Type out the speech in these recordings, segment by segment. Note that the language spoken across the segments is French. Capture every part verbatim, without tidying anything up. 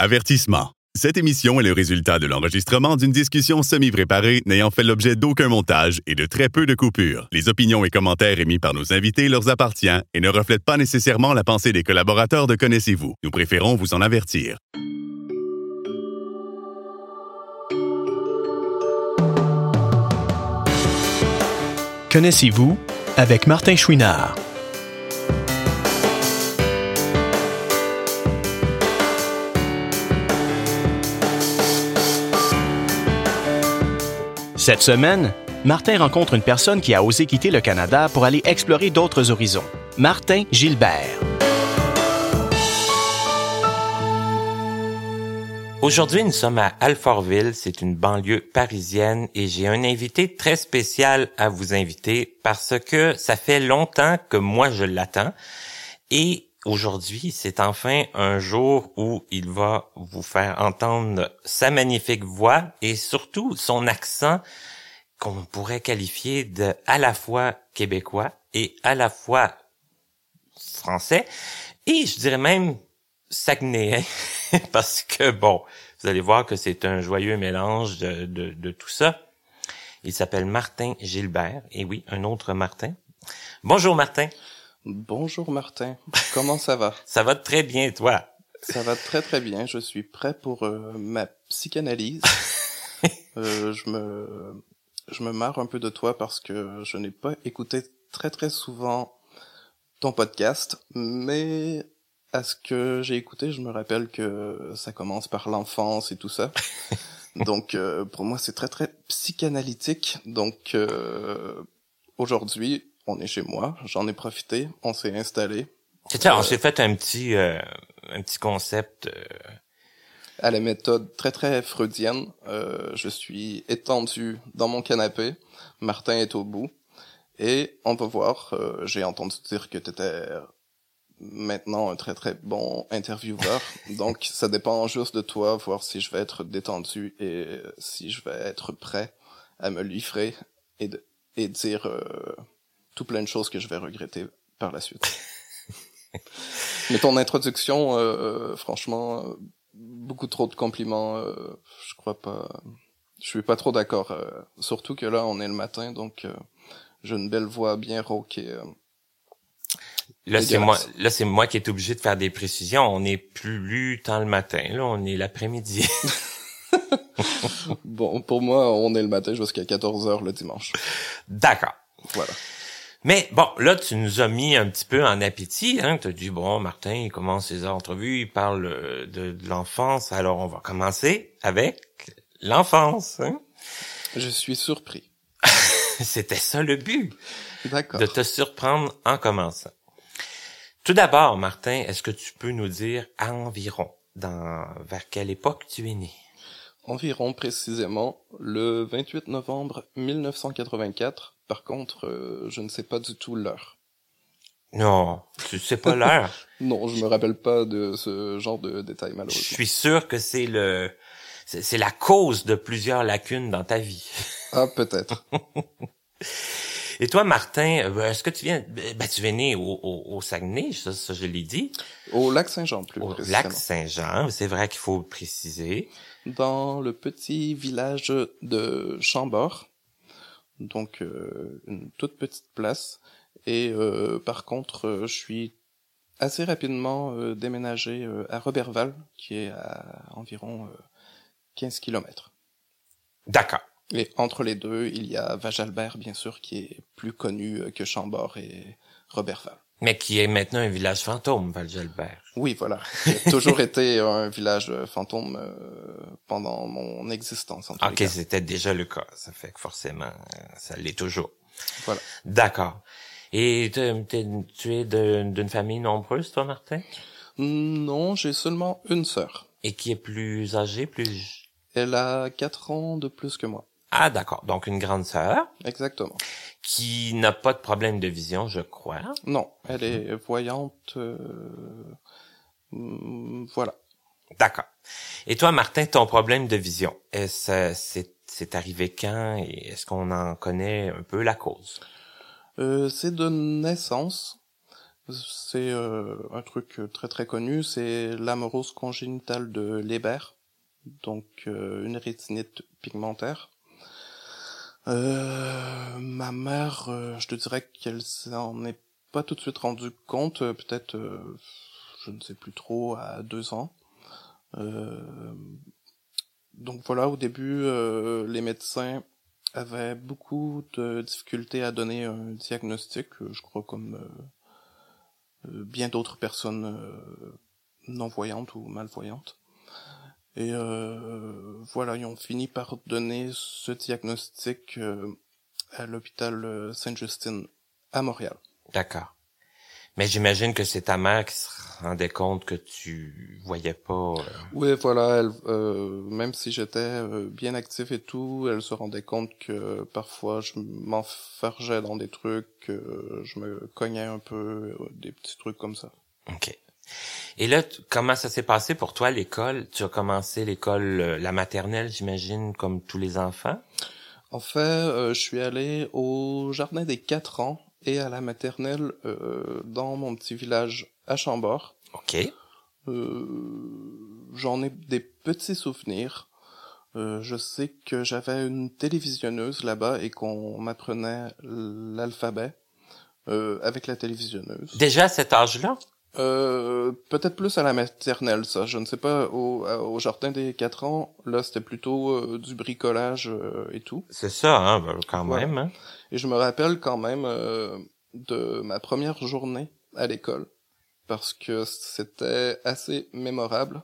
Avertissement. Cette émission est le résultat de l'enregistrement d'une discussion semi-préparée n'ayant fait l'objet d'aucun montage et de très peu de coupures. Les opinions et commentaires émis par nos invités leur appartiennent et ne reflètent pas nécessairement la pensée des collaborateurs de Connaissez-vous. Nous préférons vous en avertir. Connaissez-vous avec Martin Chouinard. Cette semaine, Martin rencontre une personne qui a osé quitter le Canada pour aller explorer d'autres horizons. Martin Gilbert. Aujourd'hui, nous sommes à Alfortville, c'est une banlieue parisienne et j'ai un invité très spécial à vous inviter parce que ça fait longtemps que moi je l'attends et aujourd'hui, c'est enfin un jour où il va vous faire entendre sa magnifique voix et surtout son accent qu'on pourrait qualifier de à la fois québécois et à la fois français et je dirais même saguenéen parce que bon, vous allez voir que c'est un joyeux mélange de, de, de tout ça. Il s'appelle Martin Gilbert et oui, un autre Martin. Bonjour Martin. Bonjour Martin, comment ça va? Ça va très bien, toi? Ça va très très bien, je suis prêt pour euh, ma psychanalyse. euh, je me je me marre un peu de toi parce que je n'ai pas écouté très très souvent ton podcast, mais à ce que j'ai écouté, je me rappelle que ça commence par l'enfance et tout ça. Donc euh, pour moi c'est très très psychanalytique, donc euh, aujourd'hui on est chez moi, j'en ai profité, on s'est installé. C'est ça, euh, on s'est fait un petit euh, un petit concept euh... à la méthode très très freudienne. Euh, je suis étendu dans mon canapé, Martin est au bout, et on va voir, euh, j'ai entendu dire que t'étais maintenant un très très bon intervieweur, donc ça dépend juste de toi, voir si je vais être détendu et si je vais être prêt à me livrer et, de, et dire euh, tout plein de choses que je vais regretter par la suite. Mais ton introduction, euh, franchement, euh, beaucoup trop de compliments, euh, je crois pas, je suis pas trop d'accord, euh, surtout que là on est le matin, donc euh, j'ai une belle voix bien rauque et euh, Là, c'est moi, là, c'est moi qui est obligé de faire des précisions. On n'est plus tant le matin, là, on est l'après-midi. Bon, pour moi, on est le matin jusqu'à quatorze heures le dimanche. D'accord. Voilà. Mais bon, là, tu nous as mis un petit peu en appétit, hein. Tu as dit, bon, Martin, il commence ses entrevues, il parle de, de l'enfance. Alors, on va commencer avec l'enfance, hein. Je suis surpris. C'était ça le but. D'accord. De te surprendre en commençant. Tout d'abord, Martin, est-ce que tu peux nous dire environ dans vers quelle époque tu es né? Environ précisément le vingt-huit novembre mille neuf cent quatre-vingt-quatre. Par contre, euh, je ne sais pas du tout l'heure. Non, tu sais pas l'heure. Non, je me rappelle pas de ce genre de détails malheureusement. Je suis sûr que c'est le c'est, c'est la cause de plusieurs lacunes dans ta vie. Ah, peut-être. Et toi, Martin, est-ce que tu viens, ben, tu es né au, au, au Saguenay, ça, ça je l'ai dit. Au lac Saint-Jean, plus au précisément. Au lac Saint-Jean, c'est vrai qu'il faut le préciser. Dans le petit village de Chambord, donc euh, une toute petite place. Et euh, par contre, euh, je suis assez rapidement euh, déménagé euh, à Roberval, qui est à environ euh, quinze kilomètres. D'accord. Et entre les deux, il y a Vajalbert, bien sûr, qui est plus connu que Chambord et Roberval. Mais qui est maintenant un village fantôme, Vajalbert. Oui, voilà. Qui a toujours été un village fantôme euh, pendant mon existence. En Ok, c'était déjà le cas. Ça fait que forcément, ça l'est toujours. Voilà. D'accord. Et t'es, t'es, tu es de, d'une famille nombreuse, toi, Martin? Non, j'ai seulement une sœur. Et qui est plus âgée, plus... Elle a quatre ans de plus que moi. Ah, d'accord. Donc, une grande sœur. Exactement. Qui n'a pas de problème de vision, je crois. Non, elle est voyante. Euh... Voilà. D'accord. Et toi, Martin, ton problème de vision, est-ce, c'est, c'est arrivé quand et est-ce qu'on en connaît un peu la cause? Euh, c'est de naissance. C'est euh, un truc très très connu, c'est l'amorose congénitale de Leber, donc euh, une rétinite pigmentaire. Euh, ma mère, euh, je te dirais qu'elle s'en est pas tout de suite rendue compte, euh, peut-être, euh, je ne sais plus trop, à deux ans. Euh, donc voilà, au début, euh, les médecins avaient beaucoup de difficultés à donner un diagnostic, euh, je crois comme euh, euh, bien d'autres personnes euh, non-voyantes ou malvoyantes. Et euh, voilà, ils ont fini par donner ce diagnostic euh, à l'hôpital Sainte-Justine à Montréal. D'accord. Mais j'imagine que c'est ta mère qui se rendait compte que tu voyais pas... Euh... Oui, voilà, elle, euh, même si j'étais euh, bien actif et tout, elle se rendait compte que parfois je m'enfargeais dans des trucs, que je me cognais un peu, euh, des petits trucs comme ça. OK. Et là, tu, comment ça s'est passé pour toi, l'école? Tu as commencé l'école, euh, la maternelle, j'imagine, comme tous les enfants? En fait, euh, je suis allé au jardin des quatre ans et à la maternelle euh, dans mon petit village à Chambord. OK. Euh, j'en ai des petits souvenirs. Euh, je sais que j'avais une télévisionneuse là-bas et qu'on m'apprenait l'alphabet euh, avec la télévisionneuse. Déjà à cet âge-là? Euh, peut-être plus à la maternelle, ça. Je ne sais pas, au, au jardin des quatre ans, là, c'était plutôt euh, du bricolage euh, et tout. C'est ça, hein, ben, quand Voilà. même. Hein? Et je me rappelle quand même euh, de ma première journée à l'école, parce que c'était assez mémorable.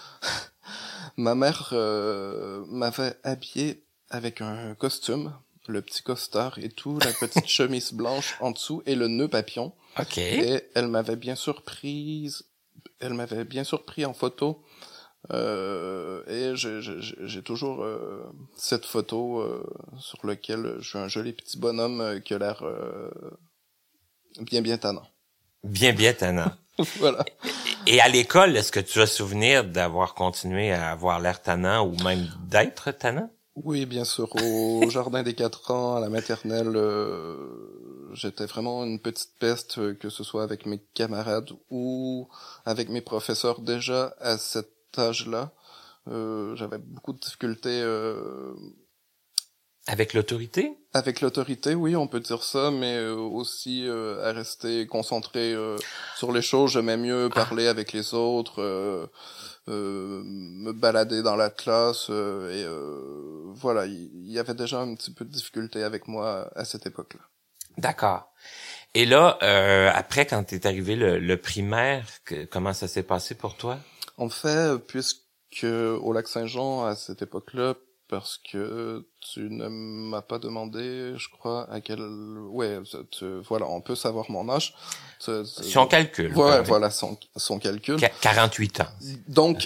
Ma mère euh, m'avait habillé avec un costume, le petit costard et tout, la petite chemise blanche en dessous et le nœud papillon. OK. Et elle m'avait bien surprise, elle m'avait bien surpris en photo. Euh, et j'ai, j'ai, j'ai toujours euh, cette photo euh, sur laquelle je suis un joli petit bonhomme euh, qui a l'air euh, bien bien tannant. Bien, bien tannant. Voilà. Et à l'école, est-ce que tu as souvenir d'avoir continué à avoir l'air tannant ou même d'être tannant? Oui, bien sûr. Au jardin des quatre ans, à la maternelle, euh, j'étais vraiment une petite peste, euh, que ce soit avec mes camarades ou avec mes professeurs. Déjà à cet âge-là, euh, j'avais beaucoup de difficultés euh, avec l'autorité. Avec l'autorité, oui, on peut dire ça, mais euh, aussi euh, à rester concentré euh, sur les choses. J'aimais mieux parler ah. avec les autres. Euh, Euh, me balader dans la classe euh, et euh, voilà, il y, y avait déjà un petit peu de difficulté avec moi à cette époque-là. D'accord. Et là, euh, après, quand t'es arrivé le, le primaire, que, comment ça s'est passé pour toi? En fait, puisque au Lac-Saint-Jean, à cette époque-là, parce que tu ne m'as pas demandé, je crois, à quel... Ouais, tu... voilà, on peut savoir mon âge. Tu... Son calcul. Ouais, ouais, voilà, son, son calcul. Qu- quarante-huit ans. Donc,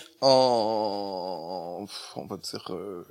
en... On va dire... Euh...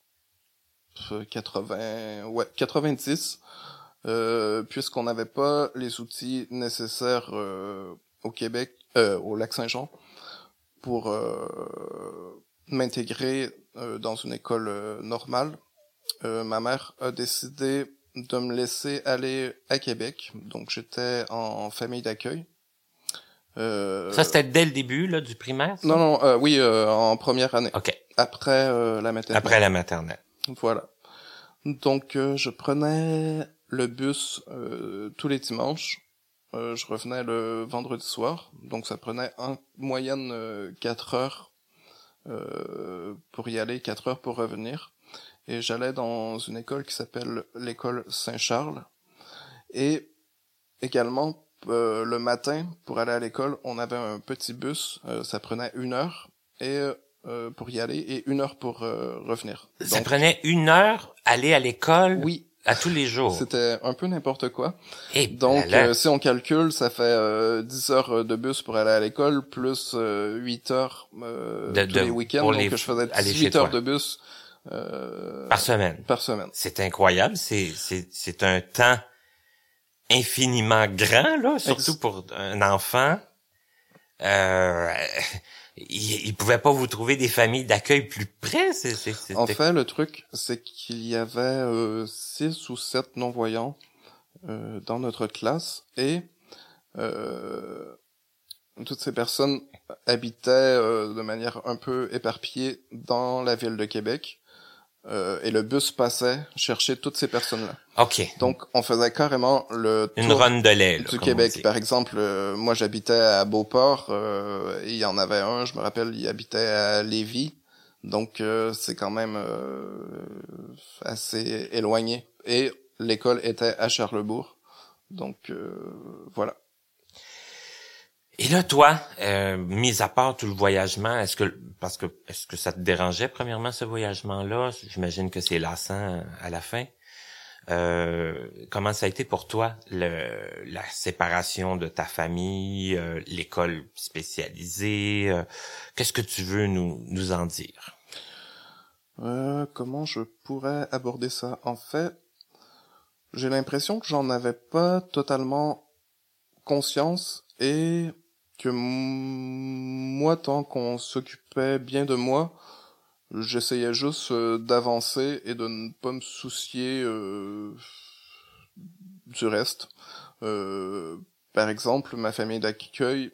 quatre-vingts... Ouais, quatre-vingt-dix. Euh, puisqu'on n'avait pas les outils nécessaires euh, au Québec, euh, au Lac-Saint-Jean, pour... Euh... m'intégrer euh, dans une école euh, normale. Euh, ma mère a décidé de me laisser aller à Québec, donc j'étais en famille d'accueil. Euh... Ça c'était dès le début là du primaire? Ça? Non non, euh, oui, euh, en première année. Ok. Après euh, la maternelle. Après la maternelle. Voilà. Donc euh, je prenais le bus euh, tous les dimanches. Euh, je revenais le vendredi soir, donc ça prenait en moyenne euh, quatre heures. Euh, pour y aller, quatre heures pour revenir. Et j'allais dans une école qui s'appelle l'école Saint-Charles. Et également, euh, le matin, pour aller à l'école, on avait un petit bus, euh, ça prenait une heure et euh, pour y aller et une heure pour euh, revenir. Ça Donc, prenait une heure aller à l'école? Oui. À tous les jours. C'était un peu n'importe quoi. Et donc, là, là. Euh, si on calcule, ça fait euh, dix heures de bus pour aller à l'école, plus euh, huit heures euh, de, tous de, les week-ends. Donc, les, je faisais dix-huit heures de bus euh, par semaine. Par semaine. C'est incroyable. C'est c'est c'est un temps infiniment grand là, surtout Ex- pour un enfant. Euh, il, il pouvait pas vous trouver des familles d'accueil plus près. C'est, c'est, c'était... En fait, le truc, c'est qu'il y avait euh, six ou sept non-voyants euh, dans notre classe et Euh, toutes ces personnes habitaient euh, de manière un peu éparpillée dans la ville de Québec. Euh, et le bus passait chercher toutes ces personnes-là. OK. Donc, on faisait carrément le Une tour run de lait, là, du comme Québec. on dit. Par exemple, euh, moi, j'habitais à Beauport, euh, et il y en avait un, je me rappelle, il habitait à Lévis. Donc, euh, c'est quand même euh, assez éloigné. Et l'école était à Charlesbourg. Donc, euh, voilà. Et là, toi, euh, mis à part tout le voyagement, est-ce que parce que est-ce que ça te dérangeait premièrement ce voyagement-là? J'imagine que c'est lassant à la fin. Euh, comment ça a été pour toi le, la séparation de ta famille, euh, l'école spécialisée? Euh, qu'est-ce que tu veux nous nous en dire? Euh, comment je pourrais aborder ça? En fait, j'ai l'impression que j'en avais pas totalement conscience et que m- moi, tant qu'on s'occupait bien de moi, j'essayais juste euh, d'avancer et de ne pas me soucier euh, du reste. Euh, par exemple, ma famille d'accueil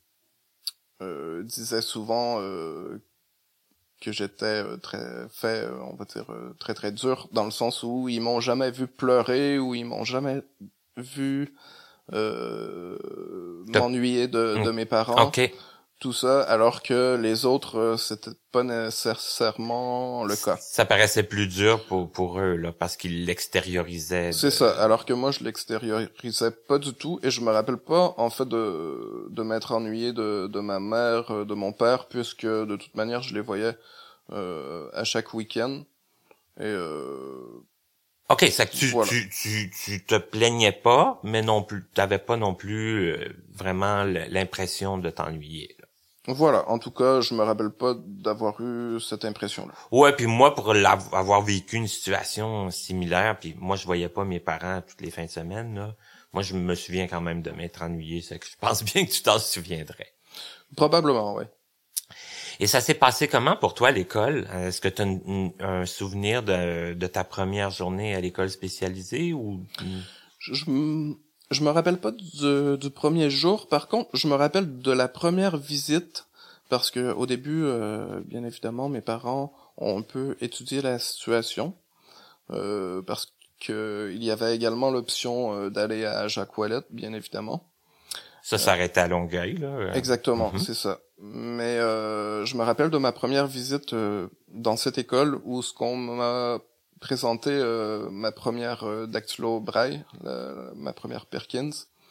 euh, disait souvent euh, que j'étais euh, très fait, euh, on va dire euh, très très dur, dans le sens où ils m'ont jamais vu pleurer, ou ils m'ont jamais vu euh, m'ennuyer de, de mes parents. OK. Tout ça, alors que les autres, euh, c'était pas nécessairement le cas. Ça paraissait plus dur pour pour eux là parce qu'ils l'extériorisaient. C'est de... ça, alors que moi je l'extériorisais pas du tout, et je me rappelle pas en fait de de m'être ennuyé de de ma mère, de mon père, puisque de toute manière je les voyais euh, à chaque week-end. Et euh, OK, ça que tu, voilà. tu tu tu te plaignais pas, mais non plus t'avais pas non plus euh, vraiment l'impression de t'ennuyer. Là. Voilà, en tout cas, je me rappelle pas d'avoir eu cette impression-là. Ouais, puis moi pour avoir vécu une situation similaire, puis moi je voyais pas mes parents toutes les fins de semaine là. Moi je me souviens quand même de m'être ennuyé, c'est que je pense bien que tu t'en souviendrais. Probablement, oui. Et ça s'est passé comment pour toi à l'école? Est-ce que tu as un, un souvenir de, de ta première journée à l'école spécialisée ou je, je, m- je me rappelle pas du, du premier jour. Par contre, je me rappelle de la première visite, parce que au début, euh, bien évidemment, mes parents ont un peu étudié la situation, euh, parce que il y avait également l'option euh, d'aller à Jacques Ouellet, bien évidemment. ça s'arrêtait à Longueuil là? Exactement, Mm-hmm. c'est ça. Mais euh, je me rappelle de ma première visite euh, dans cette école, où ce qu'on m'a présenté euh, ma première euh, dactylo braille, la, ma première Perkins,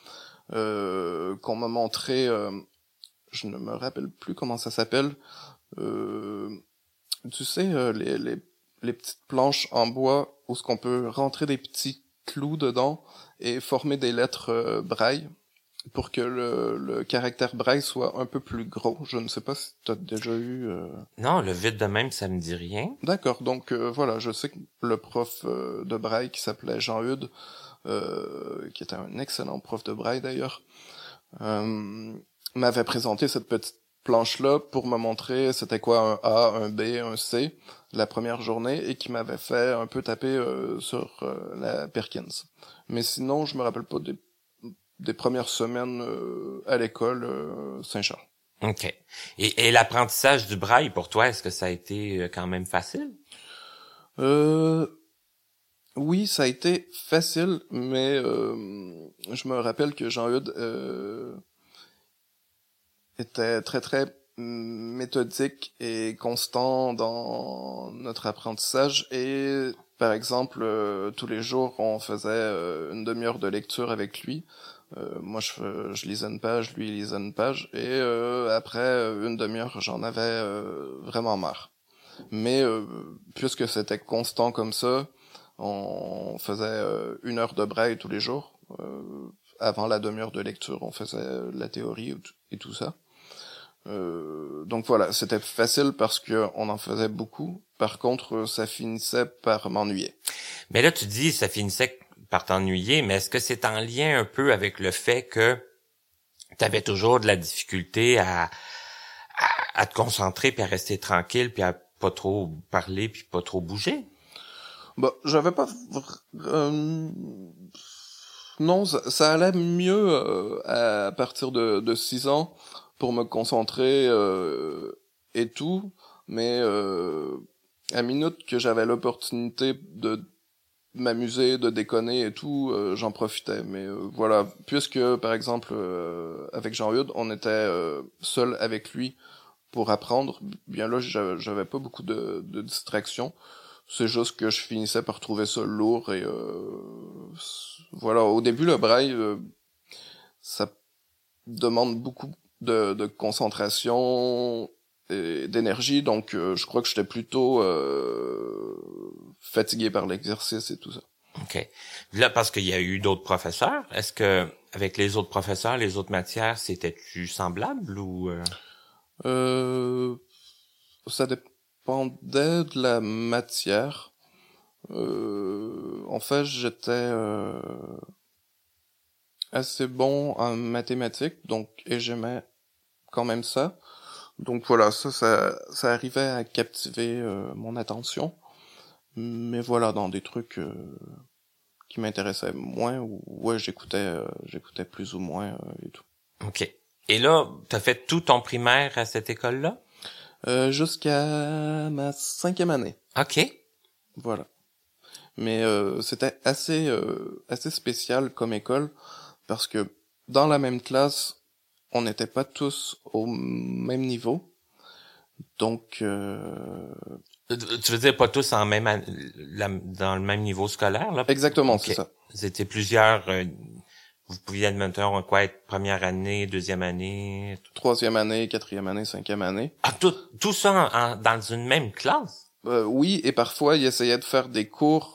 euh, qu'on m'a montré, euh, je ne me rappelle plus comment ça s'appelle, euh, tu sais, euh, les, les, les petites planches en bois où ce qu'on peut rentrer des petits clous dedans et former des lettres euh, braille, pour que le, le caractère braille soit un peu plus gros. Je ne sais pas si tu as déjà eu... Euh... Non, le vide de même, ça me dit rien. D'accord, donc euh, voilà, je sais que le prof euh, de braille qui s'appelait Jean-Hude, euh, qui était un excellent prof de braille d'ailleurs, euh, m'avait présenté cette petite planche-là pour me montrer c'était quoi un A, un B, un C, la première journée, et qui m'avait fait un peu taper euh, sur euh, la Perkins. Mais sinon, je me rappelle pas des des premières semaines euh, à l'école euh, Saint-Charles. OK. Et, et l'apprentissage du braille, pour toi, est-ce que ça a été quand même facile? Euh, oui, ça a été facile, mais euh, je me rappelle que Jean-Hude euh, était très très méthodique et constant dans notre apprentissage, et par exemple, euh, tous les jours, on faisait euh, une demi-heure de lecture avec lui. Euh, moi, je, je lisais une page, lui, il lisait une page, et euh, après une demi-heure, j'en avais euh, vraiment marre. Mais euh, puisque c'était constant comme ça, on faisait euh, une heure de braille tous les jours. Euh, avant la demi-heure de lecture, on faisait la théorie et tout ça. Euh, donc voilà, c'était facile parce que on en faisait beaucoup. Par contre, ça finissait par m'ennuyer. Mais là, tu dis ça finissait par t'ennuyer, mais est-ce que c'est en lien un peu avec le fait que tu avais toujours de la difficulté à, à, à te concentrer, puis à rester tranquille, puis à pas trop parler, puis pas trop bouger? Bah, j'avais pas... Euh, Non, ça, ça allait mieux euh, à partir de, de six ans pour me concentrer euh, et tout, mais euh, à minute que j'avais l'opportunité de m'amuser, de déconner et tout, euh, j'en profitais. Mais euh, voilà, puisque par exemple euh, avec Jean-Eudes, on était euh, seul avec lui pour apprendre, bien là j'avais, j'avais pas beaucoup de, de distractions. C'est juste que je finissais par trouver ça lourd et euh, voilà. Au début, le braille, euh, ça demande beaucoup de, de concentration et d'énergie, donc euh, je crois que j'étais plutôt euh, fatigué par l'exercice et tout ça. OK. Là, parce qu'il y a eu d'autres professeurs, est-ce que avec les autres professeurs, les autres matières, c'était-tu semblable ou... Euh... Euh, ça dépendait de la matière. Euh, en fait, j'étais euh, assez bon en mathématiques, donc et j'aimais quand même ça. Donc voilà, ça, ça, ça arrivait à captiver euh, mon attention. Mais voilà, dans des trucs euh, qui m'intéressaient moins, ou ouais, j'écoutais, euh, j'écoutais plus ou moins euh, et tout. OK. Et là, t'as fait tout ton primaire à cette école-là? Euh, jusqu'à ma cinquième année. OK. Voilà. Mais euh, c'était assez euh, assez spécial comme école parce que dans la même classe, on n'était pas tous au même niveau. Donc euh... tu veux dire pas tous en même an- la, dans le même niveau scolaire là? Exactement, okay. C'est ça. Vous étiez plusieurs euh, vous pouviez admettons quoi être première année, deuxième année, troisième année, quatrième année, cinquième année. Ah tout tout ça en, en, dans une même classe? Euh, oui, et parfois ils essayaient de faire des cours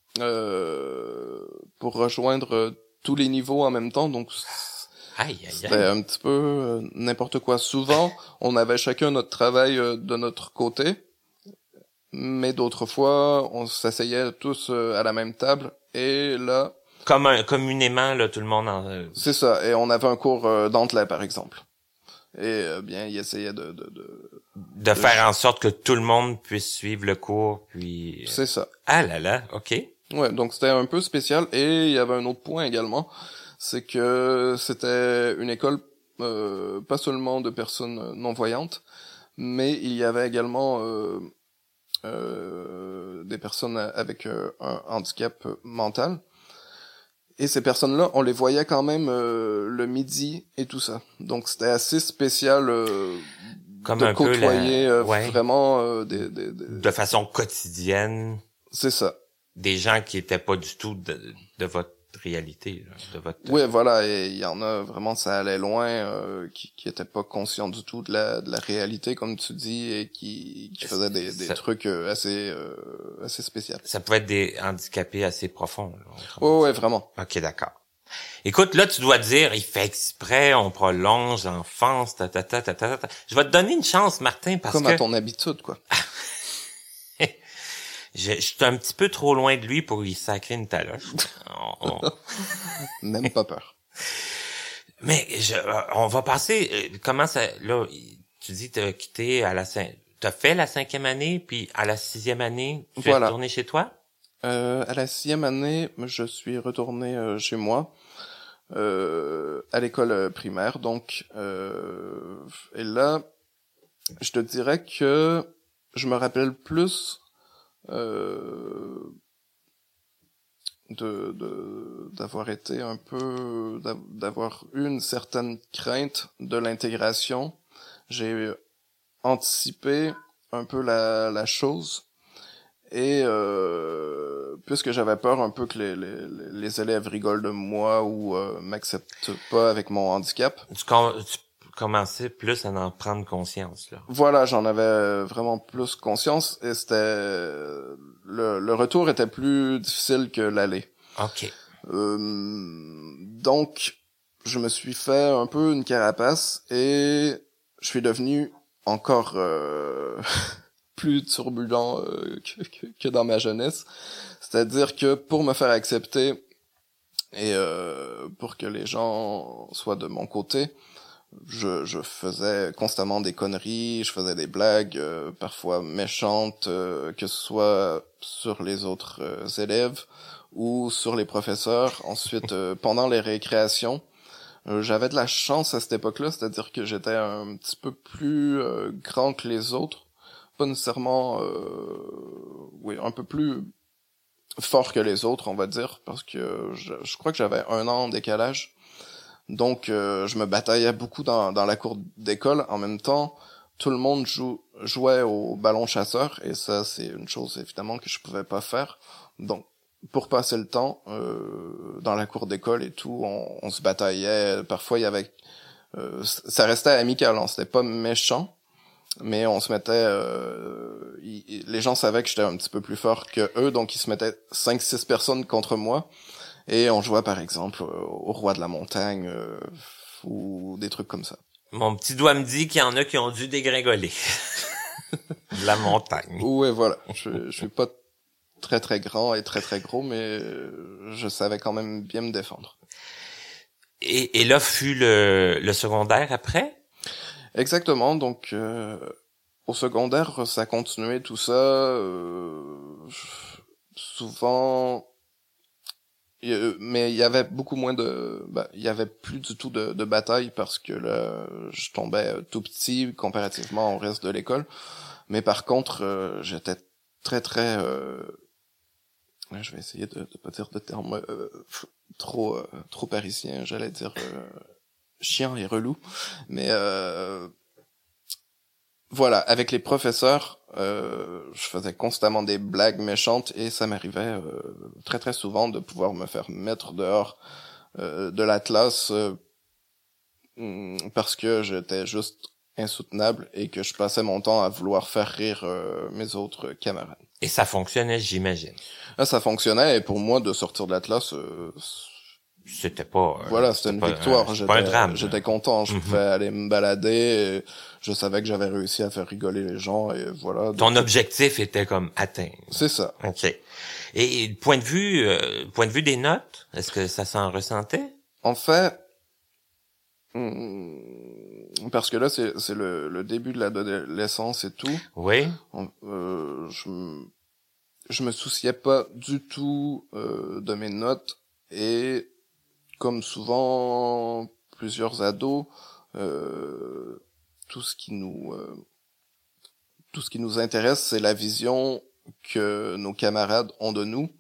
Euh, pour rejoindre tous les niveaux en même temps, donc aïe, aïe, c'était aïe. un petit peu euh, n'importe quoi. Souvent, on avait chacun notre travail euh, de notre côté, mais d'autres fois, on s'asseyait tous euh, à la même table, et là... Comme un, communément, là, tout le monde en... Euh... C'est ça, et on avait un cours euh, d'anglais, par exemple. Et euh, bien, il essayait de... De, de, de, de faire de... en sorte que tout le monde puisse suivre le cours, puis... C'est ça. Ah là là, OK. Ouais, donc c'était un peu spécial, et il y avait un autre point également, c'est que c'était une école euh, pas seulement de personnes non-voyantes, mais il y avait également euh, euh, des personnes avec euh, un handicap mental, et ces personnes-là, on les voyait quand même euh, le midi et tout ça, donc c'était assez spécial euh, Comme de un côtoyer peu la... euh, ouais. vraiment euh, des, des, des... de façon quotidienne. C'est ça. Des gens qui étaient pas du tout de, de votre réalité, là, de votre... Oui, voilà, et il y en a vraiment, ça allait loin, euh, qui qui étaient pas conscients du tout de la de la réalité, comme tu dis, et qui qui faisaient des des ça, trucs euh, assez euh, assez spéciaux. Ça pouvait être des handicapés assez profonds. Oui, ouais, vraiment. Ok, d'accord. Écoute, là, tu dois dire, il fait exprès, on prolonge l'enfance, ta ta ta ta ta ta. Je vais te donner une chance, Martin, parce comme que... Comme à ton habitude, quoi. Je, je suis un petit peu trop loin de lui pour lui sacrer une taloche. On, on... Même pas peur. Mais je, on va passer. Comment ça là? Tu dis t'as quitté à la cinq. T'as fait la cinquième année, puis à la sixième année, tu voilà. es retourné chez toi? Euh, à la sixième année, je suis retourné euh, chez moi, euh, à l'école primaire. Donc, euh, et là, je te dirais que je me rappelle plus. Euh, de, de d'avoir été un peu d'avoir eu une certaine crainte de l'intégration. J'ai anticipé un peu la la chose et euh, puisque j'avais peur un peu que les les les élèves rigolent de moi ou euh, m'acceptent pas avec mon handicap. Tu, tu commençais plus à en prendre conscience là. Voilà, j'en avais vraiment plus conscience et c'était le le retour était plus difficile que l'aller. OK. Euh, donc je me suis fait un peu une carapace et je suis devenu encore euh, plus turbulent euh, que, que que dans ma jeunesse. C'est-à-dire que pour me faire accepter et euh, pour que les gens soient de mon côté, Je, je faisais constamment des conneries, je faisais des blagues, euh, parfois méchantes, euh, que ce soit sur les autres euh, élèves ou sur les professeurs. Ensuite, euh, pendant les récréations, euh, j'avais de la chance à cette époque-là, c'est-à-dire que j'étais un petit peu plus euh, grand que les autres, pas nécessairement, euh, oui, un peu plus fort que les autres, on va dire, parce que je, je crois que j'avais un an en décalage. Donc, euh, je me bataillais beaucoup dans, dans la cour d'école. En même temps, tout le monde joue, jouait au ballon chasseur, et ça, c'est une chose, évidemment, que je pouvais pas faire. Donc, pour passer le temps, euh, dans la cour d'école et tout, on, on se bataillait. Parfois, il y avait... Euh, ça restait amical, hein, c'était pas méchant, mais on se mettait... Euh, y, les gens savaient que j'étais un petit peu plus fort que eux, donc ils se mettaient cinq six personnes contre moi. Et on jouait par exemple au Roi de la Montagne euh, ou des trucs comme ça. Mon petit doigt me dit qu'il y en a qui ont dû dégringoler. De la montagne. Ouais, voilà. Je, je suis pas très très grand et très très gros, mais je savais quand même bien me défendre. Et, et là fut le, le secondaire après? Exactement. Donc euh, au secondaire, ça continuait tout ça. Euh, souvent... Mais il y avait beaucoup moins de, bah, il y avait plus du tout de, de bataille parce que là, je tombais tout petit comparativement au reste de l'école. Mais par contre, euh, j'étais très très, euh... je vais essayer de, de pas dire de termes euh, trop euh, trop parisiens. J'allais dire euh, chiant et relou, mais euh... voilà, avec les professeurs. Euh, je faisais constamment des blagues méchantes et ça m'arrivait euh, très très souvent de pouvoir me faire mettre dehors euh, de la classe euh, parce que j'étais juste insoutenable et que je passais mon temps à vouloir faire rire euh, mes autres camarades. Et ça fonctionnait, j'imagine. Là, ça fonctionnait et pour moi de sortir de la classe, euh, c'était pas... Euh, voilà, c'était une pas, victoire. Euh, j'étais, pas un drame. J'étais content, je mm-hmm. pouvais aller me balader. Et je savais que j'avais réussi à faire rigoler les gens et voilà. Ton donc, objectif était comme atteint. C'est ça. OK. Et, et point de vue, euh, point de vue des notes, est-ce que ça s'en ressentait? En fait, parce que là, c'est, c'est le, le début de l'adolescence et tout. Oui. On, euh, je, je me souciais pas du tout euh, de mes notes et comme souvent plusieurs ados, euh, tout ce qui nous euh, tout ce qui nous intéresse, c'est la vision que nos camarades ont de nous.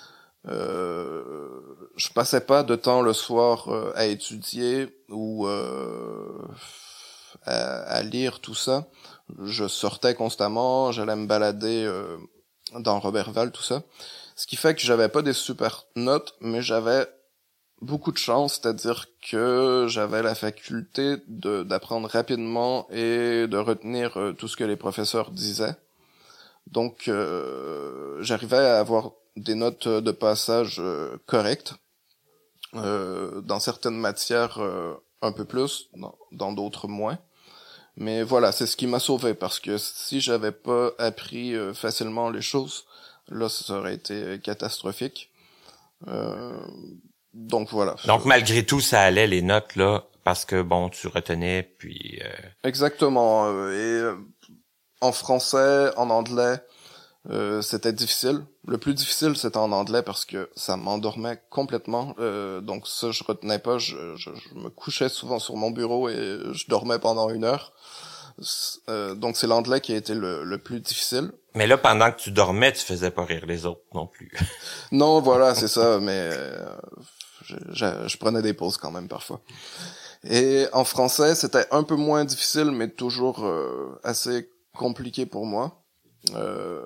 Euh, je passais pas de temps le soir euh, à étudier ou euh, à, à lire tout ça. Je sortais constamment, j'allais me balader euh, dans Roberval, tout ça. Ce qui fait que j'avais pas des super notes, mais j'avais beaucoup de chance, c'est-à-dire que j'avais la faculté de d'apprendre rapidement et de retenir euh, tout ce que les professeurs disaient. Donc, euh, j'arrivais à avoir des notes de passage euh, correctes. Euh, dans certaines matières, euh, un peu plus, dans, dans d'autres moins. Mais voilà, c'est ce qui m'a sauvé, parce que si j'avais pas appris euh, facilement les choses, là, ça aurait été catastrophique. Euh... Donc voilà. Donc malgré tout, ça allait les notes là, parce que bon, tu retenais puis. Euh... Exactement. Euh, et euh, en français, en anglais, euh, c'était difficile. Le plus difficile, c'était en anglais parce que ça m'endormait complètement. Euh, donc ça, je retenais pas. Je, je, je me couchais souvent sur mon bureau et je dormais pendant une heure. Euh, donc c'est l'anglais qui a été le, le plus difficile. Mais là, pendant que tu dormais, tu faisais pas rire les autres non plus. Non, voilà, c'est ça. Mais euh, je, je, je prenais des pauses quand même parfois. Et en français, c'était un peu moins difficile, mais toujours euh, assez compliqué pour moi. Euh,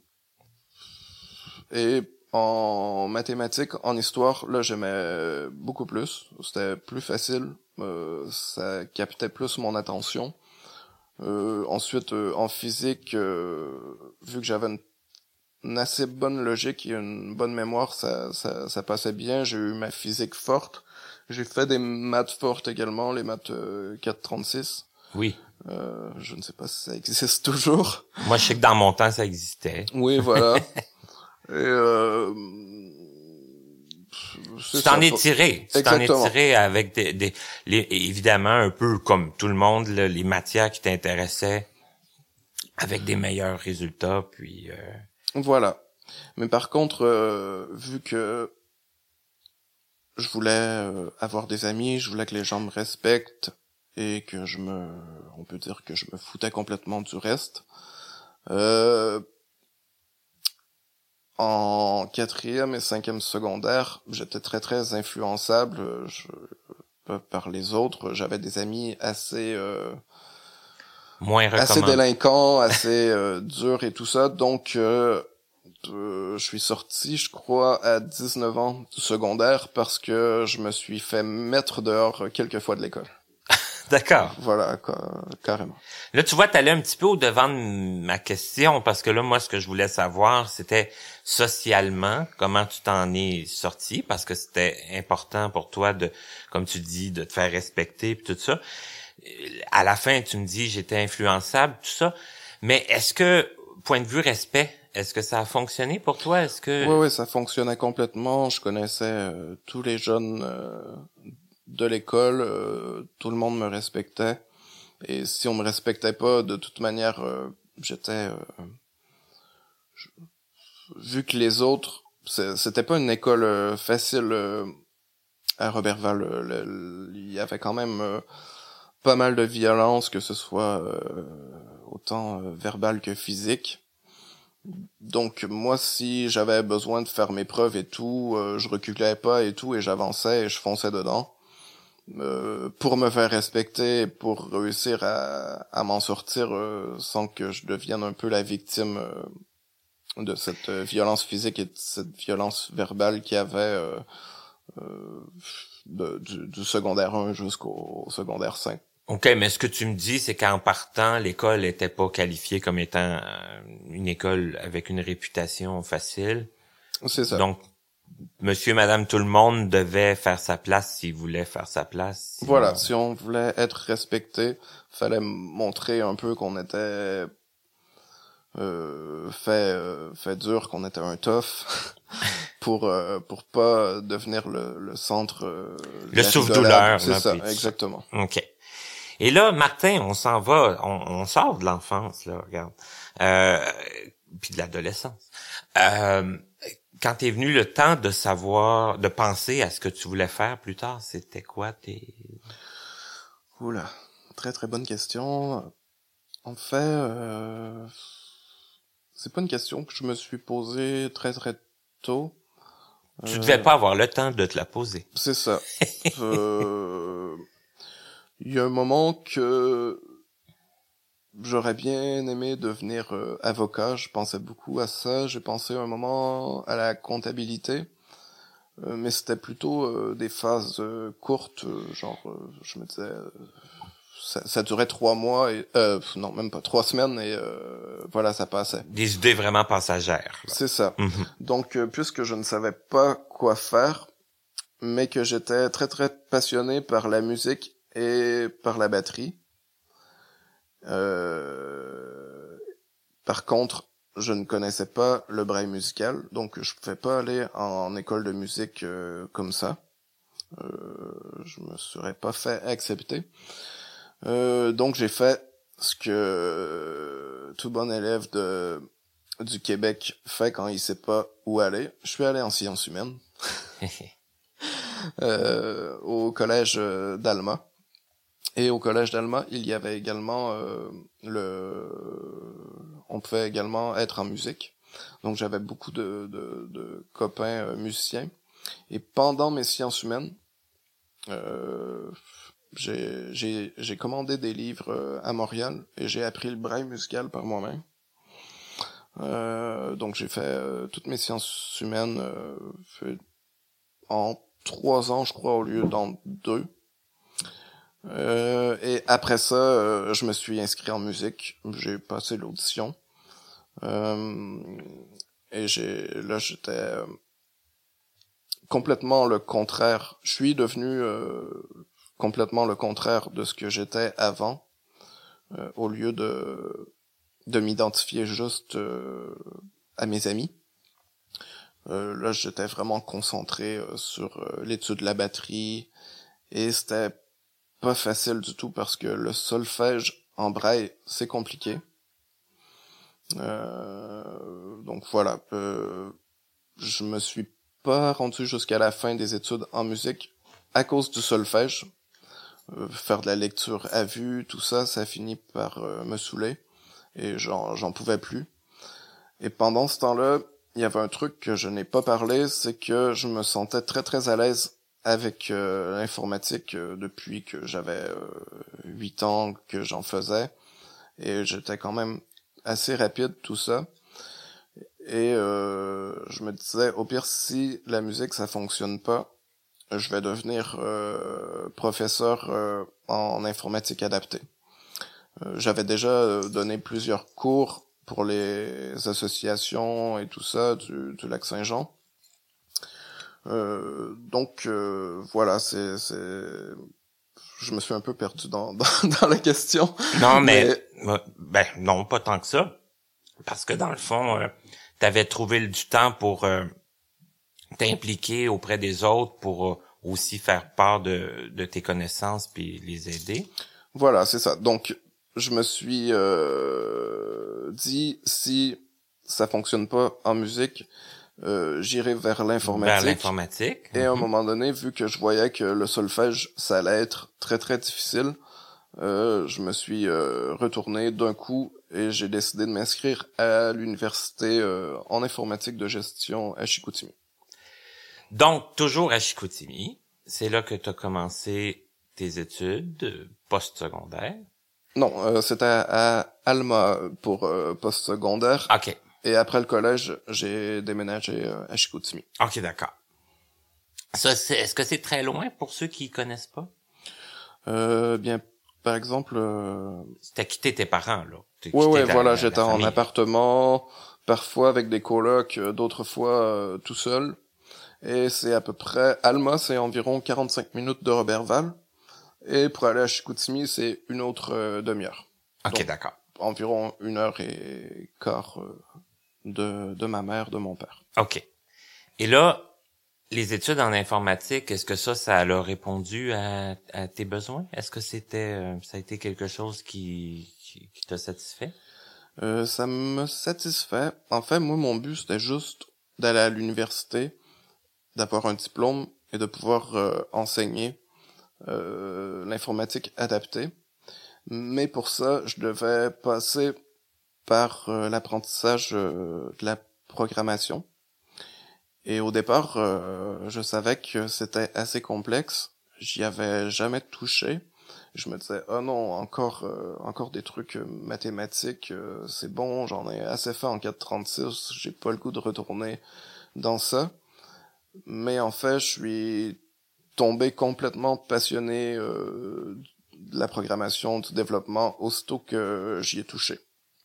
et en mathématiques, en histoire, là, j'aimais beaucoup plus. C'était plus facile. Euh, ça captait plus mon attention. Euh, ensuite, euh, en physique, euh, vu que j'avais une, une assez bonne logique et une bonne mémoire, ça, ça, ça passait bien. J'ai eu ma physique forte. J'ai fait des maths fortes également, les maths euh, quatre trente-six. Oui. Euh, je ne sais pas si ça existe toujours. Moi, je sais que dans mon temps, ça existait. Oui, voilà. Et euh, tu t'en es tiré. Tu t'en es tiré avec des, des les, évidemment, un peu comme tout le monde, là, les matières qui t'intéressaient avec des meilleurs résultats, puis... Euh... Voilà. Mais par contre, euh, vu que je voulais euh, avoir des amis, je voulais que les gens me respectent et que je me, on peut dire que je me foutais complètement du reste. Euh, en quatrième et cinquième secondaire, j'étais très très influençable je, par les autres. J'avais des amis assez euh, moins assez recommandé. délinquants, assez euh, durs et tout ça. Donc euh, Euh, je suis sorti, je crois, à dix-neuf ans du secondaire parce que je me suis fait mettre dehors quelques fois de l'école. D'accord. Voilà, ca- carrément. Là, tu vois, t'allais un petit peu au-devant de ma question, parce que là, moi, ce que je voulais savoir, c'était socialement, comment tu t'en es sorti, parce que c'était important pour toi de, comme tu dis, de te faire respecter, puis tout ça. À la fin, tu me dis, j'étais influençable, tout ça. Mais est-ce que, point de vue respect, est-ce que ça a fonctionné pour toi? Est-ce que... Oui, oui, ça fonctionnait complètement. Je connaissais euh, tous les jeunes euh, de l'école, euh, tout le monde me respectait. Et si on me respectait pas, de toute manière, euh, j'étais... Euh, je- vu que les autres... c'est- C'était pas une école euh, facile euh, à Robertval. Le- le- Il y avait quand même euh, pas mal de violence, que ce soit euh, autant euh, verbale que physique. Donc moi, si j'avais besoin de faire mes preuves et tout, euh, je reculais pas et tout, et j'avançais et je fonçais dedans euh, pour me faire respecter, pour réussir à, à m'en sortir euh, sans que je devienne un peu la victime euh, de cette euh, violence physique et de cette violence verbale qu'il y avait euh, euh, de, du, du secondaire un jusqu'au secondaire cinq. OK, mais ce que tu me dis, c'est qu'en partant, l'école était pas qualifiée comme étant euh, une école avec une réputation facile. C'est ça. Donc, monsieur, madame, tout le monde devait faire sa place s'il voulait faire sa place. Sinon... Voilà, si on voulait être respecté, fallait montrer un peu qu'on était euh, fait euh, fait dur, qu'on était un tough pour euh, pour pas devenir le, le centre euh, le souffle-douleur. C'est là, ça, puis exactement. Ça. OK. Et là, Martin, on s'en va, on, on sort de l'enfance, là, regarde, euh, puis de l'adolescence. Euh, quand t'es venu le temps de savoir, de penser à ce que tu voulais faire plus tard, c'était quoi tes... Oula, très très bonne question. En fait, euh, c'est pas une question que je me suis posée très très tôt. Tu euh, devais pas avoir le temps de te la poser. C'est ça. euh... Il y a un moment que j'aurais bien aimé devenir euh, avocat, je pensais beaucoup à ça, j'ai pensé un moment à la comptabilité, euh, mais c'était plutôt euh, des phases euh, courtes, euh, genre, euh, je me disais, euh, ça, ça durait trois mois, et euh, non, même pas, trois semaines, et euh, voilà, ça passait. Des idées vraiment passagères. Là. C'est ça. Mm-hmm. Donc, euh, puisque je ne savais pas quoi faire, mais que j'étais très très passionné par la musique et par la batterie, Euh, par contre, je ne connaissais pas le braille musical, donc je pouvais pas aller en école de musique euh, comme ça. Euh, je me serais pas fait accepter. Euh, donc j'ai fait ce que euh, tout bon élève de du Québec fait quand il sait pas où aller. Je suis allé en sciences humaines euh, au collège d'Alma. Et au collège d'Alma, il y avait également euh, le, on pouvait également être en musique. Donc j'avais beaucoup de, de, de copains euh, musiciens. Et pendant mes sciences humaines, euh, j'ai, j'ai, j'ai commandé des livres euh, à Montréal et j'ai appris le braille musical par moi-même. Euh, donc j'ai fait euh, toutes mes sciences humaines euh, en trois ans, je crois, au lieu d'en deux. Euh, et après ça, euh, je me suis inscrit en musique. J'ai passé l'audition. Euh, et j'ai là, j'étais euh, complètement le contraire. Je suis devenu euh, complètement le contraire de ce que j'étais avant. Euh, au lieu de de m'identifier juste euh, à mes amis. Euh, là, j'étais vraiment concentré euh, sur euh, l'étude de la batterie. Et c'était pas facile du tout parce que le solfège en braille, c'est compliqué. Euh, donc voilà, euh, je me suis pas rendu jusqu'à la fin des études en musique à cause du solfège. Euh, faire de la lecture à vue, tout ça, ça a fini par euh, me saouler et j'en, j'en pouvais plus. Et pendant ce temps-là, il y avait un truc que je n'ai pas parlé, c'est que je me sentais très très à l'aise avec euh, l'informatique euh, depuis que j'avais huit ans que j'en faisais. Et j'étais quand même assez rapide, tout ça. Et euh, je me disais, au pire, si la musique, ça fonctionne pas, je vais devenir euh, professeur euh, en informatique adaptée. Euh, j'avais déjà donné plusieurs cours pour les associations et tout ça du, du Lac-Saint-Jean. Euh, donc euh, voilà, c'est, c'est, je me suis un peu perdu dans dans, dans la question. Non, mais, mais ben non, pas tant que ça, parce que dans le fond, euh, t'avais trouvé du temps pour euh, t'impliquer auprès des autres, pour euh, aussi faire part de de tes connaissances puis les aider. Voilà, c'est ça. Donc je me suis euh, dit, si ça fonctionne pas en musique, euh, j'irai vers l'informatique. Vers l'informatique. Et mm-hmm. à un moment donné, vu que je voyais que le solfège, ça allait être très très difficile, euh, je me suis euh, retourné d'un coup et j'ai décidé de m'inscrire à l'université euh, en informatique de gestion à Chicoutimi. Donc, toujours à Chicoutimi, c'est là que tu as commencé tes études post-secondaires. Non, euh, c'était à, à Alma pour euh, post-secondaire. OK. Et après le collège, j'ai déménagé euh, à Chicoutimi. OK, d'accord. Ça, c'est, est-ce que c'est très loin pour ceux qui connaissent pas? Euh, bien, par exemple... Euh... T'as quitté tes parents, là. Oui, oui, voilà, j'étais en appartement, parfois avec des colocs, euh, d'autres fois euh, tout seul. Et c'est à peu près... Alma, c'est environ quarante-cinq minutes de Roberval. Et pour aller à Chicoutimi, c'est une autre euh, demi-heure. OK, donc, d'accord. Environ une heure et quart euh, de, de ma mère, de mon père. OK. Et là, les études en informatique, est-ce que ça, ça leur répondu à, à tes besoins? Est-ce que c'était, euh, ça a été quelque chose qui, qui, qui t'a satisfait? Euh, ça me satisfait. En fait, moi, mon but, c'était juste d'aller à l'université, d'avoir un diplôme et de pouvoir euh, enseigner euh, l'informatique adaptée. Mais pour ça, je devais passer par euh, l'apprentissage euh, de la programmation. Et au départ, euh, je savais que c'était assez complexe. J'y avais jamais touché. Je me disais, oh non, encore euh, encore des trucs mathématiques, euh, c'est bon, j'en ai assez fait en quatre trente-six, j'ai pas le goût de retourner dans ça. Mais en fait, je suis tombé complètement passionné euh, de la programmation, du développement, aussitôt que j'y ai touché.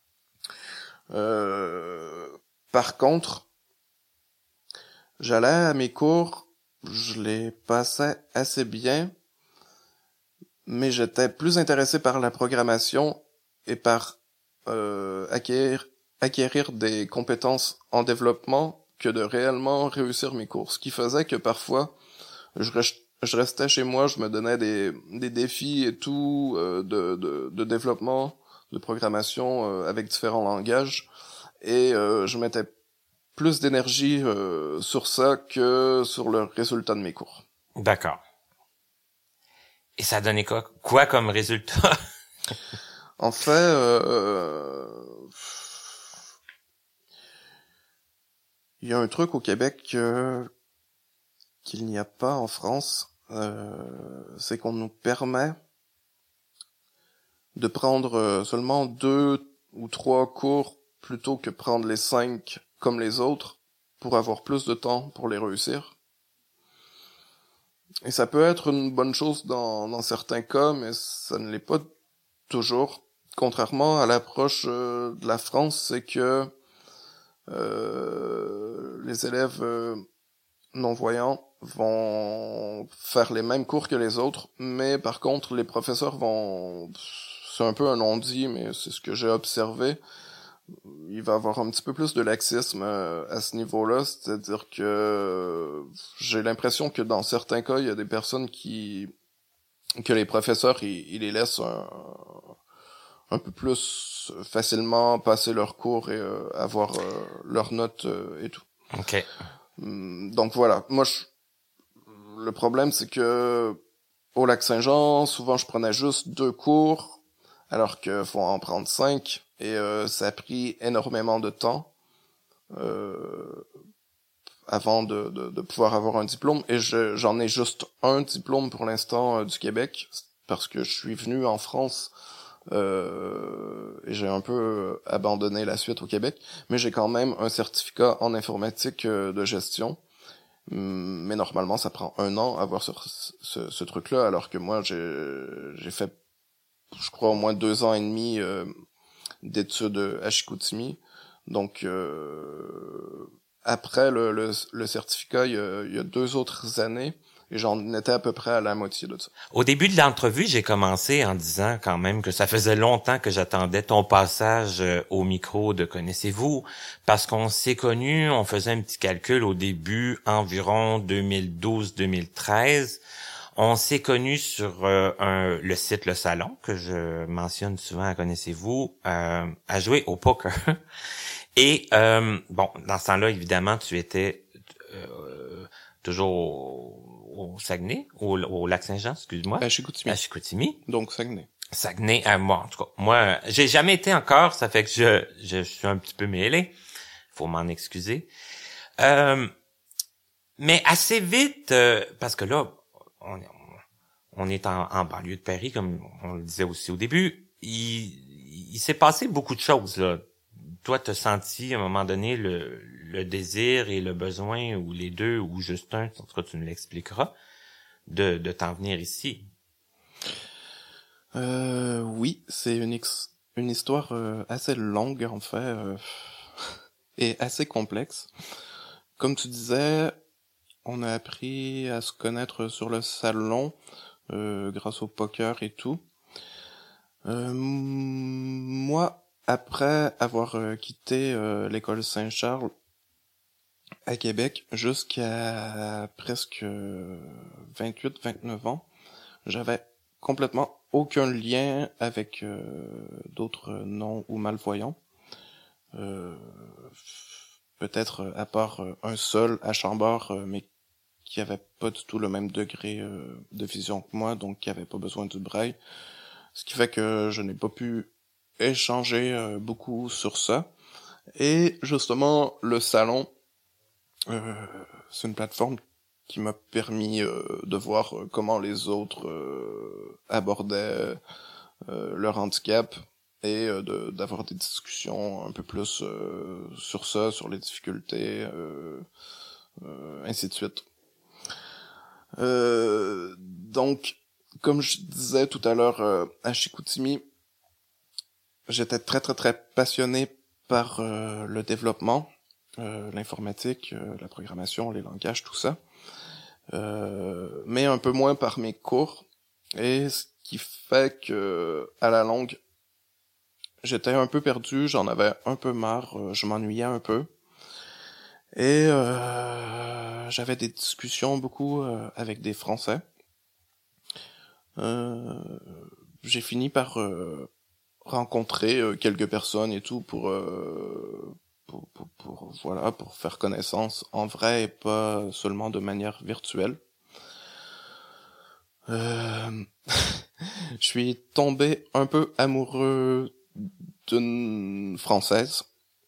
Euh, par contre, j'allais à mes cours, je les passais assez bien, mais j'étais plus intéressé par la programmation et par euh, acquérir, acquérir des compétences en développement que de réellement réussir mes cours. Ce qui faisait que parfois, je, rest, je restais chez moi, je me donnais des, des défis et tout euh, de, de, de développement, de programmation euh, avec différents langages, et euh, je mettais plus d'énergie euh, sur ça que sur le résultat de mes cours. D'accord. Et ça a donné quoi, quoi comme résultat? En fait, euh, il y a un truc au Québec euh, qu'il n'y a pas en France, euh, c'est qu'on nous permet de prendre seulement deux ou trois cours plutôt que prendre les cinq comme les autres pour avoir plus de temps pour les réussir. Et ça peut être une bonne chose dans, dans certains cas, mais ça ne l'est pas toujours. Contrairement à l'approche euh, de la France, c'est que euh, les élèves euh, non-voyants vont faire les mêmes cours que les autres, mais par contre, les professeurs vont... C'est un peu un non-dit, mais c'est ce que j'ai observé. Il va y avoir un petit peu plus de laxisme euh, à ce niveau-là, c'est-à-dire que euh, j'ai l'impression que dans certains cas, il y a des personnes qui... que les professeurs, ils, ils les laissent un, un peu plus facilement passer leurs cours et euh, avoir euh, leurs notes euh, et tout. OK. Donc voilà, moi je... le problème c'est que au Lac-Saint-Jean, souvent je prenais juste deux cours alors qu'il faut en prendre cinq et euh, ça a pris énormément de temps euh, avant de, de, de pouvoir avoir un diplôme et je, j'en ai juste un diplôme pour l'instant euh, du Québec parce que je suis venu en France euh, et j'ai un peu abandonné la suite au Québec, mais j'ai quand même un certificat en informatique euh, de gestion. Mais normalement, ça prend un an à avoir ce, ce, ce truc-là, alors que moi, j'ai, j'ai fait, je crois, au moins deux ans et demi euh, d'études à Chicoutimi. Donc, euh, après le, le, le certificat, il y, a, il y a deux autres années, et j'en étais à peu près à la moitié de ça. Au début de l'entrevue, j'ai commencé en disant quand même que ça faisait longtemps que j'attendais ton passage au micro de Connaissez-vous, parce qu'on s'est connus, on faisait un petit calcul au début, environ deux mille douze deux mille treize. On s'est connus sur euh, un, le site Le Salon, que je mentionne souvent à Connaissez-vous, euh, à jouer au poker. Et, euh, bon, dans ce temps-là, évidemment, tu étais euh, toujours au, au Saguenay, au, au Lac-Saint-Jean, excuse-moi. À Chicoutimi. À Chicoutimi. Donc, Saguenay. Saguenay, à moi, en tout cas. Moi, j'ai jamais été encore, ça fait que je, je, je suis un petit peu mêlé. Faut m'en excuser. Euh, mais assez vite, euh, parce que là, on, on est en, en banlieue de Paris, comme on le disait aussi au début, il, il s'est passé beaucoup de choses, là. Toi, t'as senti à un moment donné le, le désir et le besoin, ou les deux, ou juste un, en tout cas tu nous l'expliqueras, de, de t'en venir ici. Euh, oui, c'est une, ex- une histoire euh, assez longue en fait, euh, et assez complexe. Comme tu disais, on a appris à se connaître sur le salon, euh, grâce au poker et tout. Euh, moi, après avoir euh, quitté euh, l'école Saint-Charles à Québec jusqu'à presque vingt-huit vingt-neuf ans, j'avais complètement aucun lien avec euh, d'autres non ou malvoyants. Euh, peut-être à part un seul à Chambord, mais qui avait pas du tout le même degré euh, de vision que moi, donc qui avait pas besoin du braille. Ce qui fait que je n'ai pas pu échanger euh, beaucoup sur ça. Et justement, le salon, euh, c'est une plateforme qui m'a permis euh, de voir comment les autres euh, abordaient euh, leur handicap et euh, de, d'avoir des discussions un peu plus euh, sur ça, sur les difficultés, euh, euh, ainsi de suite. Euh, donc, comme je disais tout à l'heure euh, à Chicoutimi, j'étais très très très passionné par euh, le développement, euh, l'informatique, euh, la programmation, les langages, tout ça, euh, mais un peu moins par mes cours, et ce qui fait que à la longue, j'étais un peu perdu, j'en avais un peu marre, euh, je m'ennuyais un peu, et euh, j'avais des discussions beaucoup euh, avec des Français. Euh, j'ai fini par euh, rencontrer euh, quelques personnes et tout pour, euh, pour, pour, pour, voilà, pour faire connaissance en vrai et pas seulement de manière virtuelle. Euh, je suis tombé un peu amoureux d'une Française.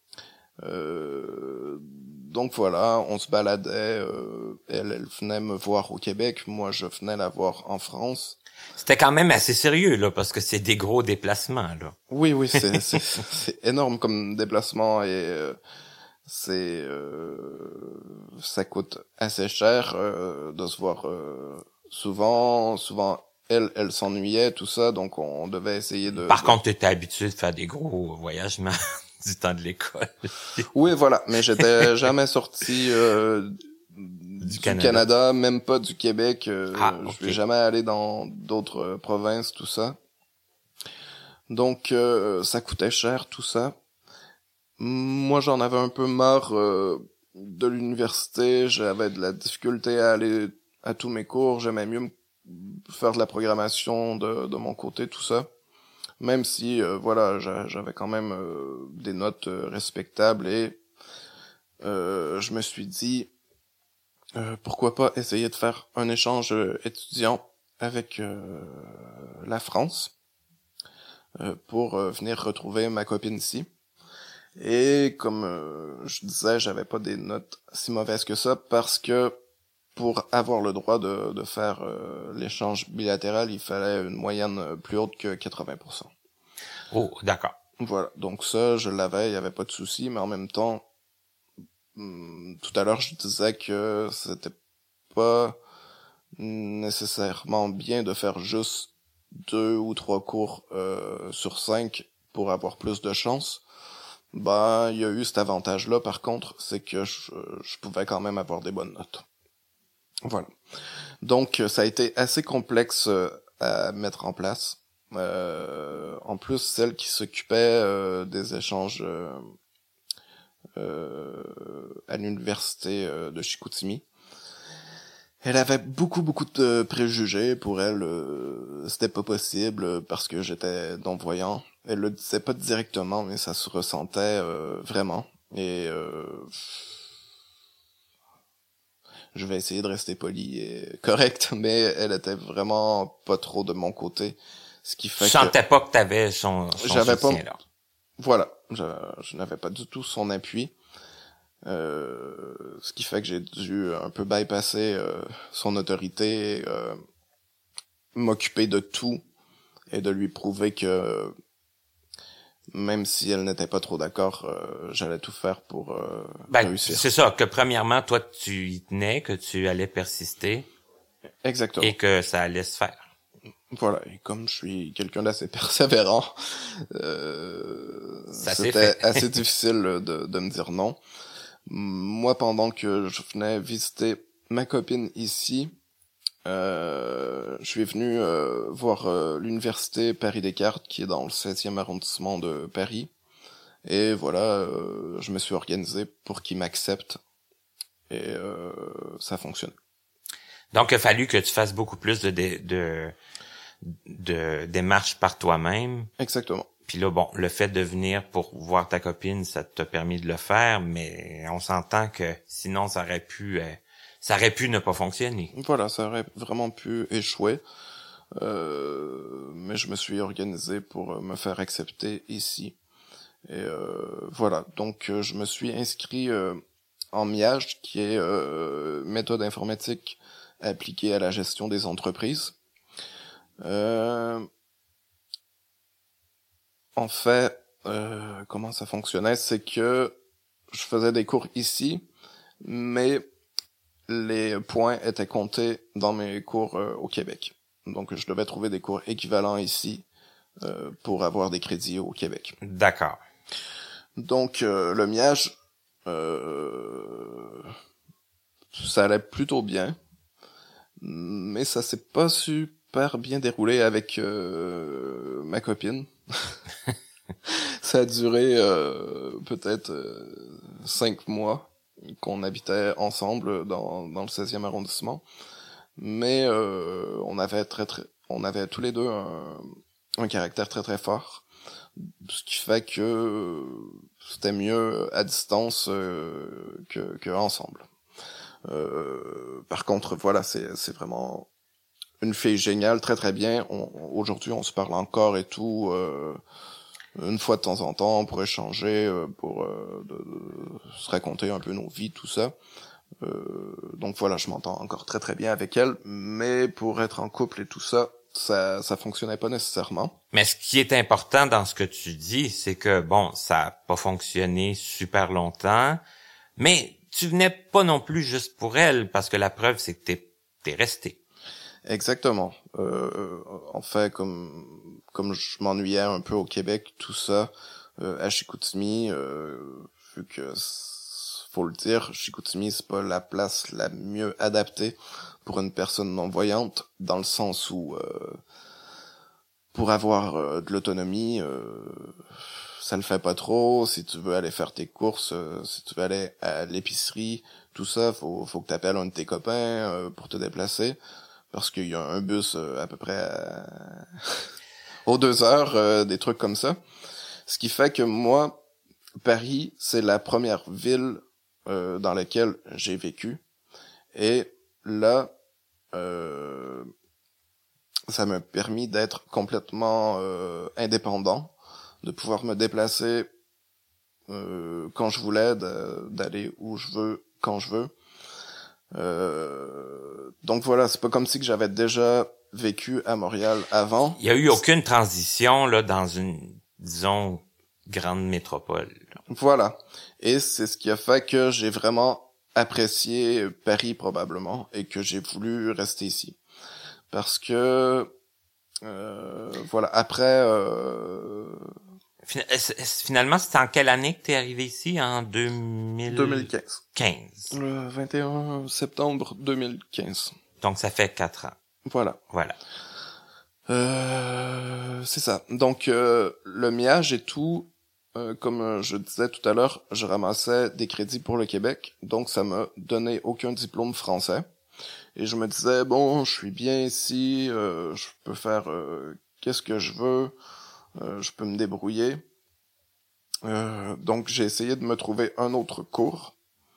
Euh, donc voilà, on se baladait, euh, elle, elle venait me voir au Québec, moi je venais la voir en France. C'était quand même assez sérieux, là, parce que c'est des gros déplacements, là. Oui, oui, c'est, c'est, c'est énorme comme déplacement et euh, c'est, euh, ça coûte assez cher euh, de se voir euh, souvent, souvent elle, elle s'ennuyait, tout ça, donc on devait essayer de... Par de... contre, tu étais habitué de faire des gros voyagements du temps de l'école. Oui, voilà, mais j'étais jamais sorti euh, du, du Canada. Canada, même pas du Québec. Euh, ah, okay. Je vais jamais aller dans d'autres euh, provinces, tout ça. Donc, euh, ça coûtait cher, tout ça. Moi, j'en avais un peu marre euh, de l'université. J'avais de la difficulté à aller à tous mes cours. J'aimais mieux faire de la programmation de, de mon côté, tout ça. même si euh, voilà, j'avais quand même euh, des notes euh, respectables et euh, je me suis dit euh, pourquoi pas essayer de faire un échange étudiant avec euh, la France euh, pour euh, venir retrouver ma copine ici. Et comme euh, je disais, j'avais pas des notes si mauvaises que ça parce que pour avoir le droit de, de faire euh, l'échange bilatéral, il fallait une moyenne plus haute que quatre-vingts pour cent. Oh, d'accord. Voilà, donc ça, je l'avais, il y avait pas de souci, mais en même temps, hum, tout à l'heure, je disais que c'était pas nécessairement bien de faire juste deux ou trois cours euh, sur cinq pour avoir plus de chance. Ben, il y a eu cet avantage-là, par contre, c'est que je, je pouvais quand même avoir des bonnes notes. Voilà. Donc, ça a été assez complexe à mettre en place. Euh, en plus, celle qui s'occupait euh, des échanges euh, euh, à l'université euh, de Chicoutimi, elle avait beaucoup, beaucoup de préjugés. Pour elle, euh, c'était pas possible parce que j'étais non-voyant. Elle le disait pas directement, mais ça se ressentait euh, vraiment. Et euh, je vais essayer de rester poli et correct, mais elle était vraiment pas trop de mon côté. Ce qui fait tu que... sentais pas que t'avais son, son j'avais soutien, pas... là. Voilà, je, je n'avais pas du tout son appui. Euh, ce qui fait que j'ai dû un peu bypasser euh, son autorité, euh, m'occuper de tout et de lui prouver que même si elle n'était pas trop d'accord, euh, j'allais tout faire pour euh, Ben, réussir. c'est ça, que premièrement, toi, tu y tenais, que tu allais persister. Exactement. Et que ça allait se faire. Voilà, et comme je suis quelqu'un d'assez persévérant, euh, Ça s'est c'était fait. assez difficile de, de me dire non. Moi, pendant que je venais visiter ma copine ici, euh, je suis venu euh, voir euh, l'université Paris-Descartes, qui est dans le seizième arrondissement de Paris. Et voilà, euh, je me suis organisé pour qu'ils m'acceptent. Et euh, ça fonctionne. Donc, il a fallu que tu fasses beaucoup plus de, de, de, de démarches par toi-même. Exactement. Puis là, bon, le fait de venir pour voir ta copine, ça t'a permis de le faire, mais on s'entend que sinon, ça aurait pu, euh, ça aurait pu ne pas fonctionner. Voilà, ça aurait vraiment pu échouer. Euh, mais je me suis organisé pour me faire accepter ici. Et euh, voilà, donc euh, je me suis inscrit euh, en M I A G, qui est euh, méthode informatique appliquée à la gestion des entreprises. Euh, en fait, euh, comment ça fonctionnait, c'est que je faisais des cours ici, mais les points étaient comptés dans mes cours euh, au Québec. Donc je devais trouver des cours équivalents ici euh, pour avoir des crédits au Québec. D'accord. Donc euh, le M I A G, euh, ça allait plutôt bien, mais ça s'est pas super bien déroulé avec euh, ma copine. Ça a duré euh, peut-être euh, cinq mois qu'on habitait ensemble dans, dans le seizième arrondissement, mais euh, on avait très très, on avait tous les deux un, un caractère très très fort, ce qui fait que c'était mieux à distance euh, que, que ensemble. Euh, par contre, voilà, c'est c'est vraiment une fille géniale, très très bien. On, aujourd'hui, on se parle encore et tout, euh, une fois de temps en temps, pour échanger, euh, pour euh, de, de se raconter un peu nos vies, tout ça. Euh, donc voilà, je m'entends encore très très bien avec elle, mais pour être en couple et tout ça, ça ça fonctionnait pas nécessairement. Mais ce qui est important dans ce que tu dis, c'est que, bon, ça a pas fonctionné super longtemps, mais tu venais pas non plus juste pour elle, parce que la preuve, c'est que t'es, t'es resté. Exactement. Euh, en fait, comme comme je m'ennuyais un peu au Québec, tout ça, euh, à Chicoutimi, euh, vu que, faut le dire, Chicoutimi, c'est pas la place la mieux adaptée pour une personne non-voyante, dans le sens où, euh, pour avoir euh, de l'autonomie, euh, ça le fait pas trop. Si tu veux aller faire tes courses, euh, si tu veux aller à l'épicerie, tout ça, faut faut que t'appelles un de tes copains euh, pour te déplacer, parce qu'il y a un bus euh, à peu près à... aux deux heures, euh, des trucs comme ça. Ce qui fait que moi, Paris, c'est la première ville euh, dans laquelle j'ai vécu. Et là, euh, ça m'a permis d'être complètement euh, indépendant, de pouvoir me déplacer euh, quand je voulais, de, d'aller où je veux, quand je veux. Euh, donc voilà, c'est pas comme si que j'avais déjà vécu à Montréal avant. Il y a eu aucune transition là dans une, disons, grande métropole. Voilà. Et c'est ce qui a fait que j'ai vraiment apprécié Paris probablement et que j'ai voulu rester ici. Parce que euh, voilà, après euh... finalement, c'est en quelle année que t'es arrivé ici? En deux mille... deux mille quinze. quinze. Le vingt et un septembre deux mille quinze. Donc ça fait quatre ans. Voilà. Voilà. Euh, c'est ça. Donc euh, le miage et tout, euh, comme je disais tout à l'heure, je ramassais des crédits pour le Québec, donc ça m'a donné aucun diplôme français. Et je me disais, bon, je suis bien ici, euh, je peux faire euh, qu'est-ce que je veux, euh, je peux me débrouiller. Euh, donc j'ai essayé de me trouver un autre cours,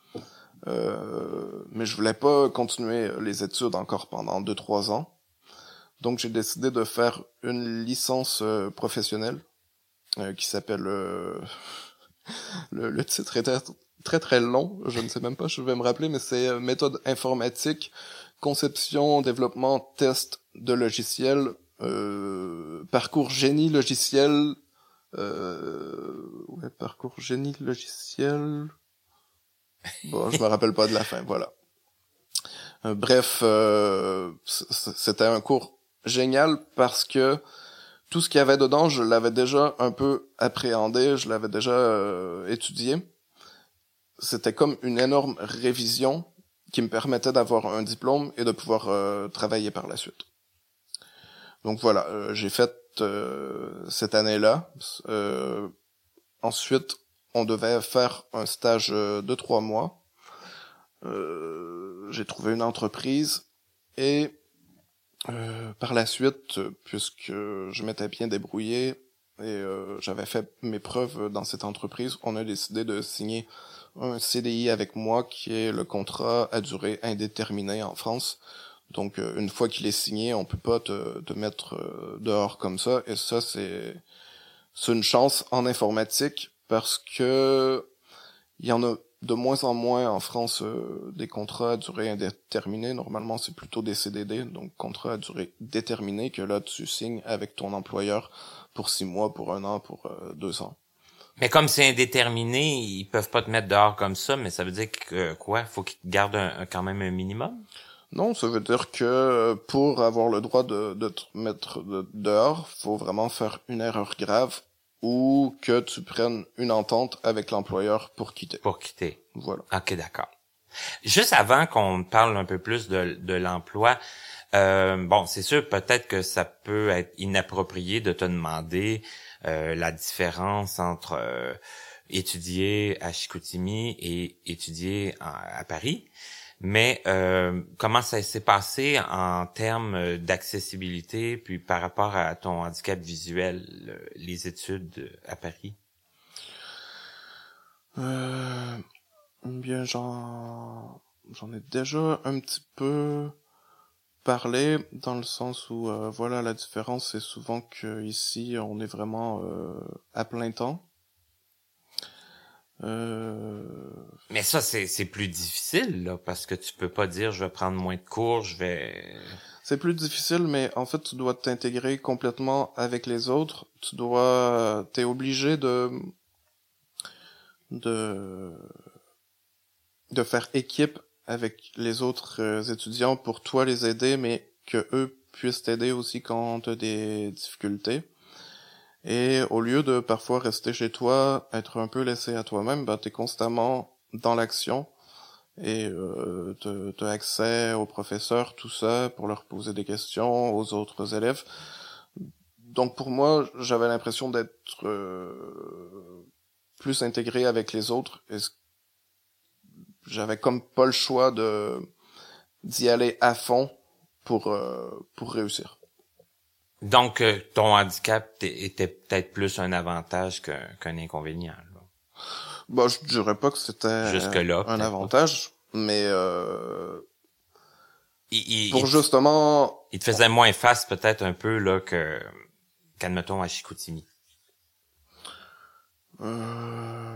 euh, mais je voulais pas continuer les études encore pendant deux trois ans. Donc j'ai décidé de faire une licence euh, professionnelle euh, qui s'appelle euh, le, le titre est très, très très long, je ne sais même pas, je vais me rappeler, mais c'est euh, méthode informatique, conception, développement, test de logiciels, euh, parcours génie logiciel, euh, ouais, parcours génie logiciel. Bon, je me rappelle pas de la fin, voilà. Euh, bref, euh, c'était un cours génial parce que tout ce qu'il y avait dedans, je l'avais déjà un peu appréhendé, je l'avais déjà euh, étudié. C'était comme une énorme révision qui me permettait d'avoir un diplôme et de pouvoir euh, travailler par la suite. Donc voilà, euh, j'ai fait euh, cette année-là. Euh, ensuite, on devait faire un stage de trois mois. Euh, j'ai trouvé une entreprise et euh, par la suite, puisque je m'étais bien débrouillé et euh, j'avais fait mes preuves dans cette entreprise, on a décidé de signer un C D I avec moi qui est le contrat à durée indéterminée en France. Donc euh, une fois qu'il est signé, on peut pas te, te mettre euh, dehors comme ça. Et ça, c'est c'est une chance en informatique parce que il y en a de moins en moins en France euh, des contrats à durée indéterminée. Normalement, c'est plutôt des C D D, donc contrats à durée déterminée, que là, tu signes avec ton employeur pour six mois, pour un an, pour euh, deux ans. Mais comme c'est indéterminé, ils peuvent pas te mettre dehors comme ça, mais ça veut dire que quoi? Faut qu'ils te gardent un, un, quand même un minimum? Non, ça veut dire que pour avoir le droit de, de te mettre de, dehors, faut vraiment faire une erreur grave ou que tu prennes une entente avec l'employeur pour quitter. Pour quitter. Voilà. OK, d'accord. Juste avant qu'on parle un peu plus de, de l'emploi, euh, bon, c'est sûr, peut-être que ça peut être inapproprié de te demander euh, la différence entre euh, étudier à Chicoutimi et étudier à, à Paris. Mais euh, comment ça s'est passé en termes d'accessibilité, puis par rapport à ton handicap visuel, les études à Paris? Euh, bien, j'en j'en ai déjà un petit peu parlé, dans le sens où, euh, voilà, la différence, c'est souvent que ici on est vraiment euh, à plein temps. Euh... Mais ça, c'est c'est plus difficile, là, parce que tu peux pas dire je vais prendre moins de cours, je vais... C'est plus difficile, mais en fait, tu dois t'intégrer complètement avec les autres. Tu dois... T'es obligé de... de... de faire équipe avec les autres étudiants pour toi les aider, mais que eux puissent t'aider aussi quand t'as des difficultés. Et au lieu de parfois rester chez toi, être un peu laissé à toi-même, bah t'es constamment dans l'action et euh, t'as accès aux professeurs, tout ça, pour leur poser des questions, aux autres élèves. Donc pour moi, j'avais l'impression d'être euh, plus intégré avec les autres et j'avais comme pas le choix de d'y aller à fond pour euh, pour réussir. Donc, euh, ton handicap était peut-être plus un avantage qu'un, qu'un inconvénient. Là. Bah, je dirais pas que c'était Jusque-là, un avantage, pas. mais euh, il, il, pour il justement... Il te faisait moins face peut-être un peu là que qu'admettons à Chicoutimi. Euh...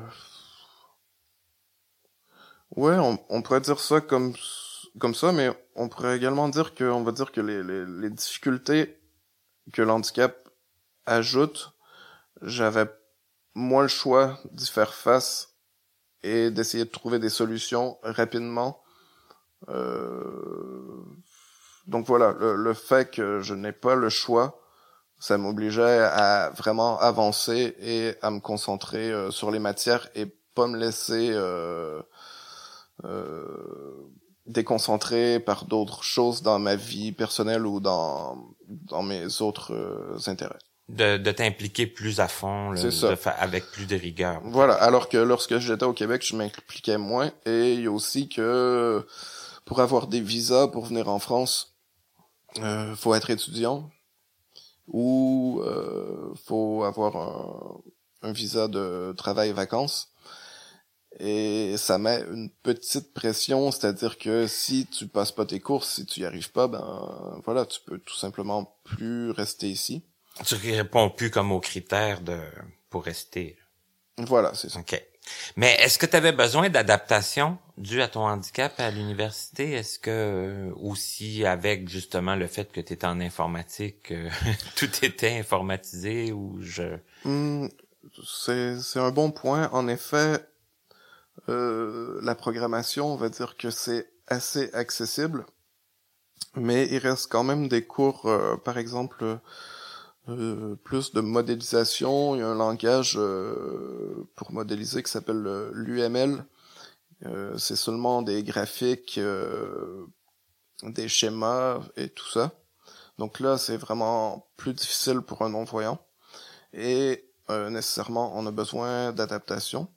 Ouais, on, on pourrait dire ça comme comme ça, mais on pourrait également dire que on va dire que les les, les difficultés que l'handicap ajoute, j'avais moins le choix d'y faire face et d'essayer de trouver des solutions rapidement. Euh... Donc voilà, le, le fait que je n'ai pas le choix, ça m'obligeait à vraiment avancer et à me concentrer euh, sur les matières et pas me laisser euh, euh, déconcentrer par d'autres choses dans ma vie personnelle ou dans dans mes autres euh, intérêts. De, de t'impliquer plus à fond, là, C'est ça. De fa- avec plus de rigueur. Voilà, alors que lorsque j'étais au Québec, je m'impliquais moins. Et il y a aussi que pour avoir des visas pour venir en France, euh, faut être étudiant ou euh, faut avoir un, un visa de travail et vacances. Et ça met une petite pression, c'est-à-dire que si tu passes pas tes courses, si tu y arrives pas, ben voilà, tu peux tout simplement plus rester ici. Tu réponds plus comme aux critères de pour rester. Voilà, c'est ça. OK. Mais est-ce que tu avais besoin d'adaptation due à ton handicap à l'université? Est-ce que euh, aussi avec justement le fait que tu étais en informatique, euh, tout était informatisé ou je... Hum, c'est, c'est un bon point. En effet, euh, la programmation, on va dire que c'est assez accessible, mais il reste quand même des cours, euh, par exemple, euh, plus de modélisation. Il y a un langage euh, pour modéliser qui s'appelle l'U M L. Euh, c'est seulement des graphiques, euh, des schémas et tout ça. Donc là, c'est vraiment plus difficile pour un non-voyant. Et euh, nécessairement, on a besoin d'adaptation.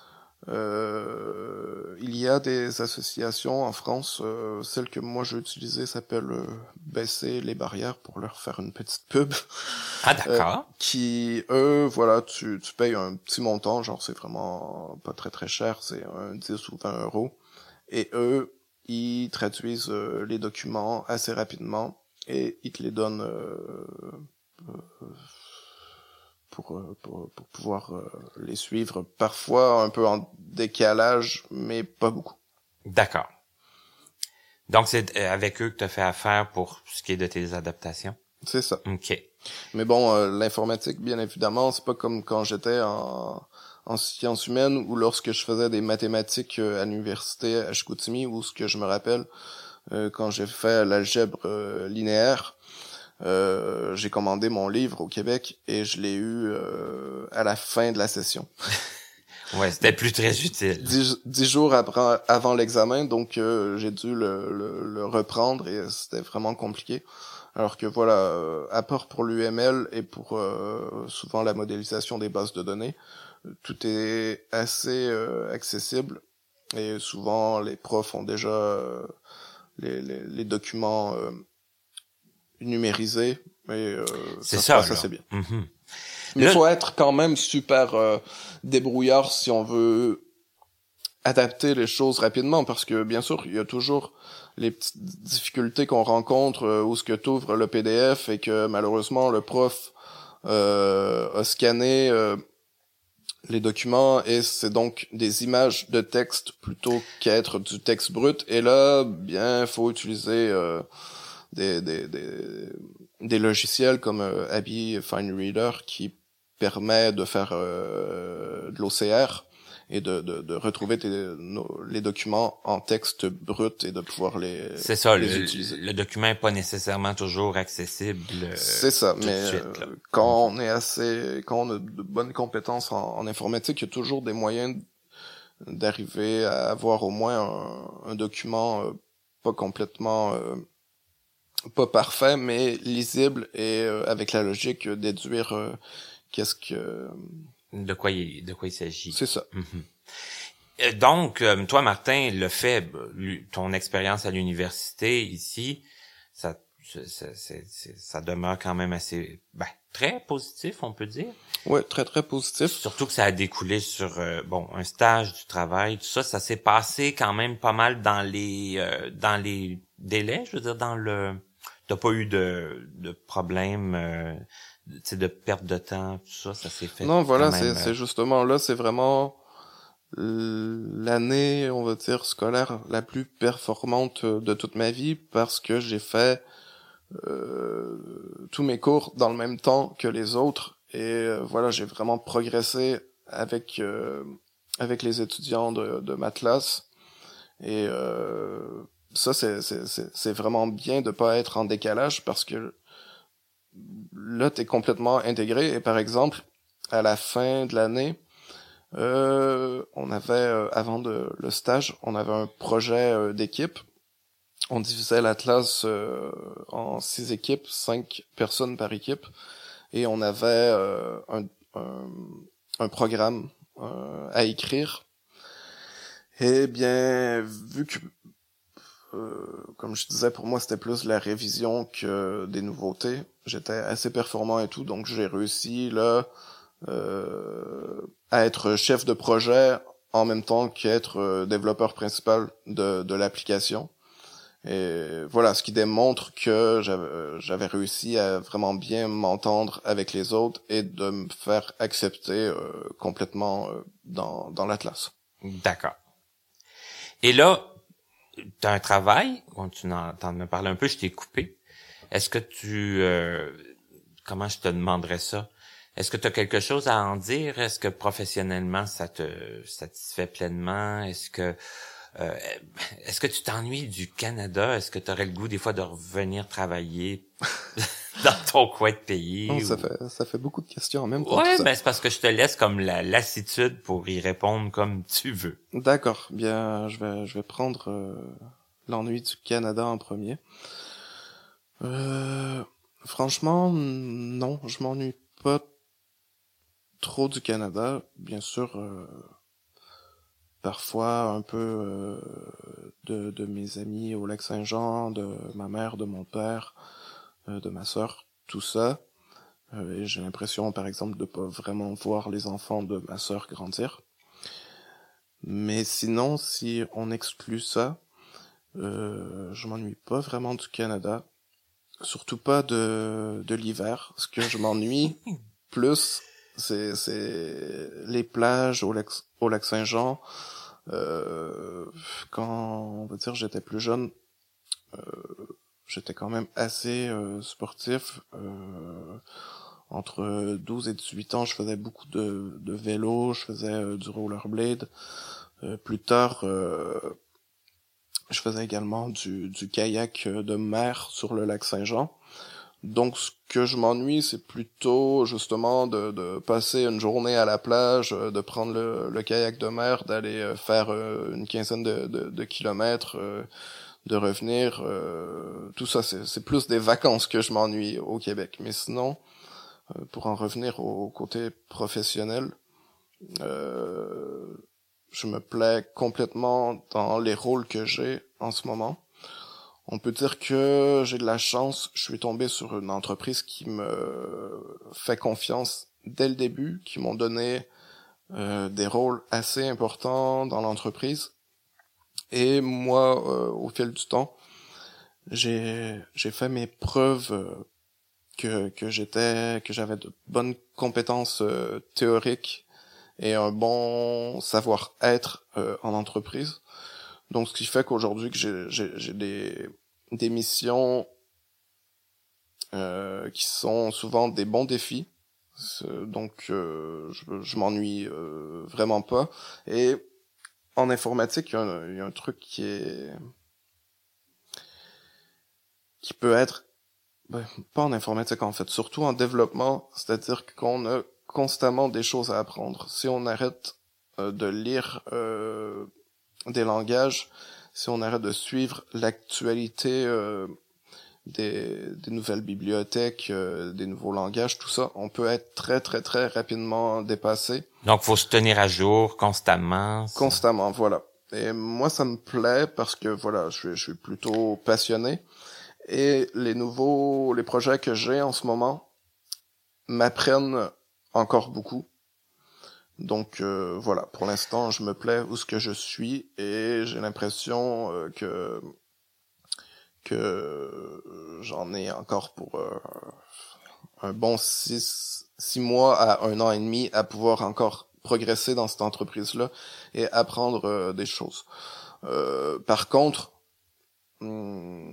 Euh, il y a des associations en France, euh, celle que moi j'ai utilisée s'appelle euh, Baisser les barrières, pour leur faire une petite pub. Ah d'accord. Euh, qui, eux, voilà, tu, tu payes un petit montant, genre c'est vraiment pas très très cher, c'est un dix ou vingt euros. Et eux, ils traduisent euh, les documents assez rapidement et ils te les donnent euh, euh, pour, pour, pour pouvoir euh, les suivre. Parfois un peu en décalage, mais pas beaucoup. D'accord. Donc c'est avec eux que tu as fait affaire pour ce qui est de tes adaptations? C'est ça. OK. Mais bon, euh, l'informatique, bien évidemment, c'est pas comme quand j'étais en, en sciences humaines ou lorsque je faisais des mathématiques euh, à l'université à Chicoutimi, ou ce que je me rappelle, euh, quand j'ai fait l'algèbre euh, linéaire, euh, j'ai commandé mon livre au Québec et je l'ai eu euh, à la fin de la session. Ouais, c'était plus très utile. Dix, dix jours après, avant l'examen, donc euh, j'ai dû le, le, le reprendre et c'était vraiment compliqué. Alors que voilà, euh, à part pour l'U M L et pour euh, souvent la modélisation des bases de données, tout est assez euh, accessible et souvent les profs ont déjà euh, les, les, les documents euh, numérisés et euh, c'est ça, ça, ça c'est bien. Mm-hmm. Mais il Là... faut être quand même super euh, débrouillard si on veut adapter les choses rapidement, parce que bien sûr il y a toujours les petites difficultés qu'on rencontre euh, où ce que t'ouvres le P D F et que malheureusement le prof euh, a scanné euh, les documents et c'est donc des images de texte plutôt qu'être du texte brut, et là bien faut utiliser euh, des, des des des logiciels comme euh, Abby Fine Reader qui permet de faire euh, de l'O C R et de, de, de retrouver tes, nos, les documents en texte brut et de pouvoir les C'est ça, les le, utiliser. le document est pas nécessairement toujours accessible. Euh, c'est ça, tout mais de suite, euh, quand on est assez, quand on a de bonnes compétences en, en informatique, il y a toujours des moyens d'arriver à avoir au moins un, un document euh, pas complètement, euh, pas parfait, mais lisible et euh, avec la logique euh, déduire euh, qu'est-ce que De quoi il, de quoi il s'agit. C'est ça. Mm-hmm. Donc, euh, toi, Martin, le fait, ton expérience à l'université ici, ça, c'est, c'est, c'est, ça demeure quand même assez, ben, très positif, on peut dire. Ouais, très très positif. Surtout que ça a découlé sur, euh, bon, un stage, du travail, tout ça, ça s'est passé quand même pas mal dans les, euh, dans les délais, je veux dire, dans le, t'as pas eu de, de problème, euh, tu sais, de perte de temps, tout ça, ça s'est fait. Non, voilà, même, c'est, euh... c'est justement là, c'est vraiment l'année, on va dire, scolaire la plus performante de toute ma vie parce que j'ai fait euh, tous mes cours dans le même temps que les autres et euh, voilà, j'ai vraiment progressé avec euh, avec les étudiants de, de ma classe et euh, ça c'est, c'est c'est c'est vraiment bien de pas être en décalage parce que là t'es complètement intégré et par exemple à la fin de l'année Euh, on avait, euh, avant de, le stage, on avait un projet euh, d'équipe. On divisait la classe euh, en six équipes, cinq personnes par équipe, et on avait euh, un, un, un programme euh, à écrire. Et bien, vu que, euh, comme je disais, pour moi, c'était plus la révision que des nouveautés, j'étais assez performant et tout, donc j'ai réussi, là, Euh, à être chef de projet en même temps qu'être euh, développeur principal de, de l'application. Et voilà, ce qui démontre que j'avais, j'avais réussi à vraiment bien m'entendre avec les autres et de me faire accepter euh, complètement euh, dans, dans la classe. D'accord. Et là, tu as un travail, bon, tu en, t'en as parlé un peu, je t'ai coupé. Est-ce que tu... Euh, comment je te demanderais ça? Est-ce que tu as quelque chose à en dire? Est-ce que professionnellement, ça te satisfait pleinement? Est-ce que euh, est-ce que tu t'ennuies du Canada? Est-ce que tu aurais le goût des fois de revenir travailler dans ton coin de pays? Non, ou... ça fait ça fait beaucoup de questions en même temps. Ouais, ben c'est parce que je te laisse comme la lassitude pour y répondre comme tu veux. D'accord, bien, je vais je vais prendre euh, l'ennui du Canada en premier. Euh, franchement, non, je m'ennuie pas trop du Canada, bien sûr. Euh, parfois un peu euh, de, de mes amis au Lac-Saint-Jean, de ma mère, de mon père, euh, de ma sœur, tout ça. Euh, et j'ai l'impression, par exemple, de pas vraiment voir les enfants de ma sœur grandir. Mais sinon, si on exclut ça, euh, je m'ennuie pas vraiment du Canada. Surtout pas de, de l'hiver. Ce que je m'ennuie plus, c'est, c'est les plages au lac, au lac Saint-Jean. Euh, quand, on va dire, j'étais plus jeune, euh, j'étais quand même assez euh, sportif. Euh, entre douze et dix-huit ans, je faisais beaucoup de, de vélo, je faisais euh, du rollerblade. Euh, plus tard, euh, je faisais également du, du kayak de mer sur le lac Saint-Jean. Donc, ce que je m'ennuie, c'est plutôt justement de, de passer une journée à la plage, de prendre le, le kayak de mer, d'aller faire une quinzaine de, de, de kilomètres, de revenir. Tout ça, c'est, c'est plus des vacances que je m'ennuie au Québec. Mais sinon, pour en revenir au côté professionnel, euh, je me plais complètement dans les rôles que j'ai en ce moment. On peut dire que j'ai de la chance, je suis tombé sur une entreprise qui me fait confiance dès le début, qui m'ont donné euh, des rôles assez importants dans l'entreprise. Et moi, euh, au fil du temps, j'ai j'ai fait mes preuves euh, que que j'étais que j'avais de bonnes compétences euh, théoriques et un bon savoir-être euh, en entreprise. Donc, ce qui fait qu'aujourd'hui, que j'ai, j'ai, j'ai des, des missions euh, qui sont souvent des bons défis. Donc, euh, je, je m'ennuie euh, vraiment pas. Et en informatique, il y a un, il y a un truc qui est qui peut être ben, pas en informatique en fait, surtout en développement, c'est-à-dire qu'on a constamment des choses à apprendre. Si on arrête euh, de lire euh, des langages, si on arrête de suivre l'actualité euh, des, des nouvelles bibliothèques, euh, des nouveaux langages, tout ça, on peut être très très très rapidement dépassé. Donc, faut se tenir à jour constamment. Ça. Constamment, voilà. Et moi, ça me plaît parce que voilà, je suis, je suis plutôt passionné. Et les nouveaux, les projets que j'ai en ce moment m'apprennent encore beaucoup. Donc euh, voilà, pour l'instant, je me plais où ce que je suis et j'ai l'impression euh, que que j'en ai encore pour euh, un bon six six mois à un an et demi à pouvoir encore progresser dans cette entreprise-là et apprendre euh, des choses. Euh, par contre, hum,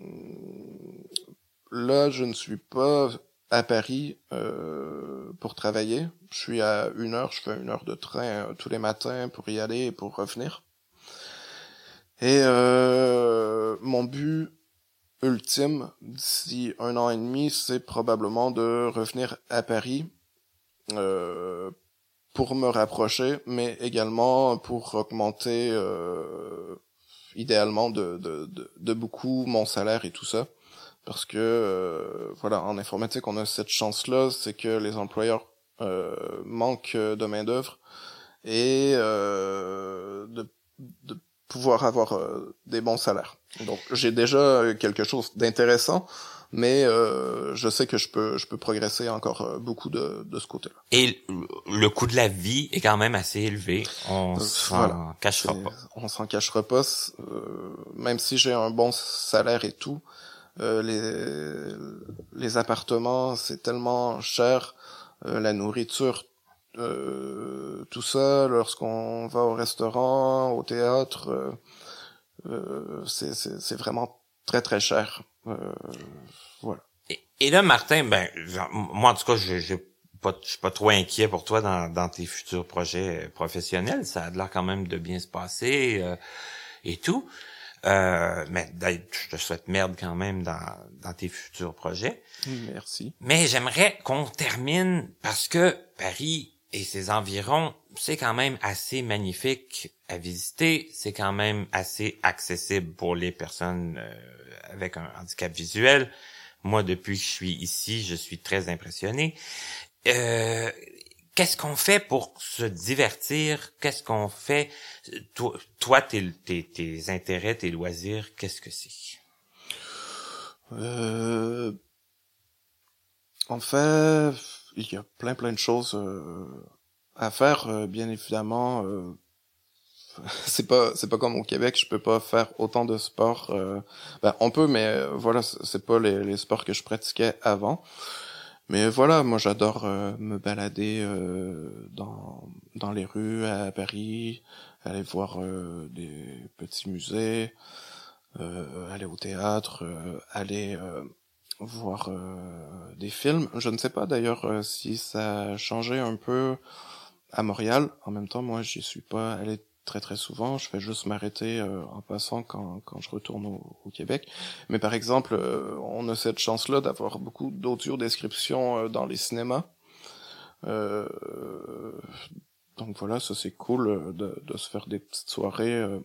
là, je ne suis pas à Paris euh, pour travailler. Je suis à une heure, je fais une heure de train euh, tous les matins pour y aller et pour revenir. Et euh, mon but ultime d'ici un an et demi, c'est probablement de revenir à Paris euh, pour me rapprocher, mais également pour augmenter euh, idéalement de, de, de, de beaucoup mon salaire et tout ça. Parce que, euh, voilà, en informatique, on a cette chance-là, c'est que les employeurs euh, manquent de main-d'œuvre et euh, de, de pouvoir avoir euh, des bons salaires. Donc, j'ai déjà quelque chose d'intéressant, mais euh, je sais que je peux je peux progresser encore euh, beaucoup de, de ce côté-là. Et le coût de la vie est quand même assez élevé. On s'en voilà. cachera pas. On s'en cachera pas. Euh, même si j'ai un bon salaire et tout, Euh, les les appartements, c'est tellement cher, euh, la nourriture, euh, tout ça, lorsqu'on va au restaurant, au théâtre, euh, euh, c'est c'est c'est vraiment très très cher. Euh, voilà. Et, et là, Martin, ben genre, moi en tout cas, je je pas je suis pas trop inquiet pour toi dans dans tes futurs projets professionnels. Ça a l'air quand même de bien se passer euh, et tout. Euh, mais je te souhaite merde quand même dans, dans tes futurs projets. Merci. Mais j'aimerais qu'on termine parce que Paris et ses environs, c'est quand même assez magnifique à visiter. C'est quand même assez accessible pour les personnes euh, avec un handicap visuel. Moi, depuis que je suis ici, je suis très impressionné. Euh, Qu'est-ce qu'on fait pour se divertir? Qu'est-ce qu'on fait? Toi, toi tes, tes, tes intérêts, tes loisirs, qu'est-ce que c'est? Euh... En fait, il y a plein plein de choses euh, à faire. Euh, bien évidemment, euh... c'est pas c'est pas comme au Québec. Je peux pas faire autant de sports. Euh... Ben, on peut, mais euh, voilà, c'est pas les, les sports que je pratiquais avant. Mais voilà, moi j'adore euh, me balader euh, dans dans les rues à Paris, aller voir euh, des petits musées, euh, aller au théâtre, euh, aller euh, voir euh, des films. Je ne sais pas d'ailleurs euh, si ça a changé un peu à Montréal. En même temps, moi j'y suis pas allé très très souvent, je fais juste m'arrêter euh, en passant quand quand je retourne au, au Québec. Mais par exemple, euh, on a cette chance-là d'avoir beaucoup d'audio-descriptions euh, dans les cinémas. Euh, donc voilà, ça c'est cool de, de se faire des petites soirées. Euh,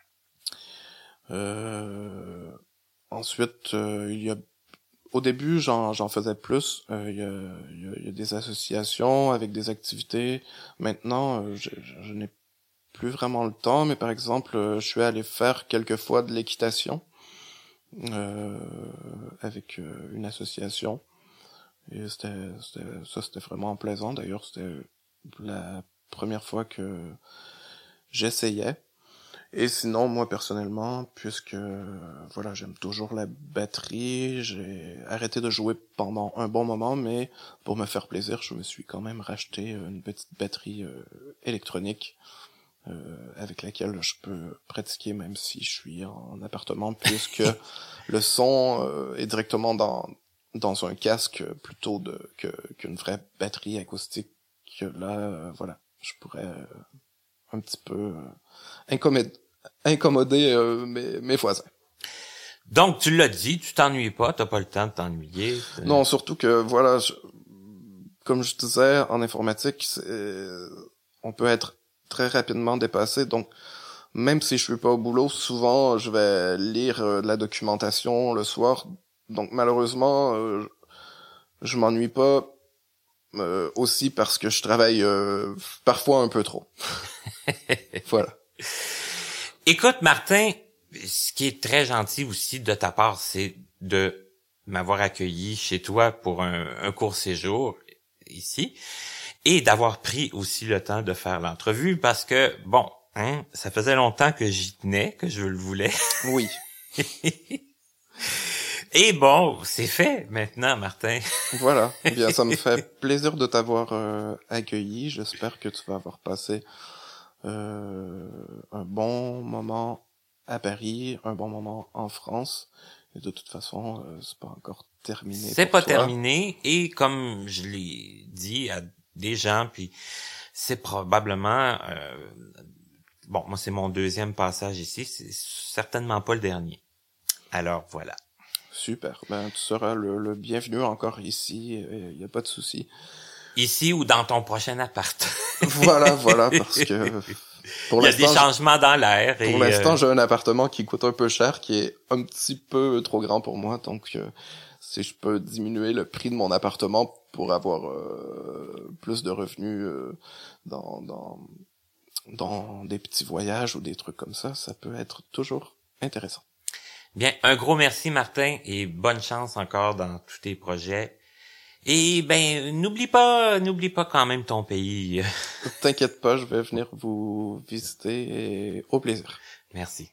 euh, ensuite, euh, il y a au début, j'en j'en faisais plus. Euh, il y a, il y a, il y a des associations avec des activités. Maintenant, euh, je, je, je n'ai plus vraiment le temps, mais par exemple, euh, je suis allé faire quelques fois de l'équitation euh, avec euh, une association. Et c'était, c'était ça, c'était vraiment plaisant. D'ailleurs, c'était la première fois que j'essayais. Et sinon, moi personnellement, puisque voilà, j'aime toujours la batterie, j'ai arrêté de jouer pendant un bon moment, mais pour me faire plaisir, je me suis quand même racheté une petite batterie euh, électronique. Euh, avec laquelle je peux pratiquer même si je suis en appartement, puisque le son euh, est directement dans dans un casque plutôt de que qu'une vraie batterie acoustique. Là, euh, voilà, je pourrais euh, un petit peu euh, incommoder, incommoder euh, mes, mes voisins. Donc, tu l'as dit, tu t'ennuies pas, t'as pas le temps de t'ennuyer. C'est... Non, surtout que, voilà, je, comme je disais, en informatique, c'est, on peut être très rapidement dépassé, donc même si je suis pas au boulot, souvent je vais lire euh, de la documentation le soir, donc malheureusement euh, je, je m'ennuie pas euh, aussi parce que je travaille euh, parfois un peu trop. Voilà. Écoute Martin, ce qui est très gentil aussi de ta part, c'est de m'avoir accueilli chez toi pour un, un court séjour ici et d'avoir pris aussi le temps de faire l'entrevue parce que, bon, hein, ça faisait longtemps que j'y tenais, que je le voulais. Oui. Et bon, c'est fait maintenant, Martin. Voilà. Eh bien, ça me fait plaisir de t'avoir euh, accueilli. J'espère que tu vas avoir passé euh, un bon moment à Paris, un bon moment en France. Et de toute façon, euh, c'est pas encore terminé. C'est pas toi. terminé. Et comme je l'ai dit à des gens, puis c'est probablement... Euh, bon, moi, c'est mon deuxième passage ici. C'est certainement pas le dernier. Alors, voilà. Super. Ben, tu seras le, le bienvenu encore ici. Il y a pas de souci. Ici ou dans ton prochain appart. Voilà, voilà, parce que pour il y a des changements dans l'air. Pour et l'instant, euh... j'ai un appartement qui coûte un peu cher, qui est un petit peu trop grand pour moi, donc euh, si je peux diminuer le prix de mon appartement pour avoir euh, plus de revenus euh, dans dans dans des petits voyages ou des trucs comme ça, ça peut être toujours intéressant. Bien, un gros merci Martin et bonne chance encore dans tous tes projets. Et ben n'oublie pas, n'oublie pas quand même ton pays. T'inquiète pas, je vais venir vous visiter et au plaisir. Merci.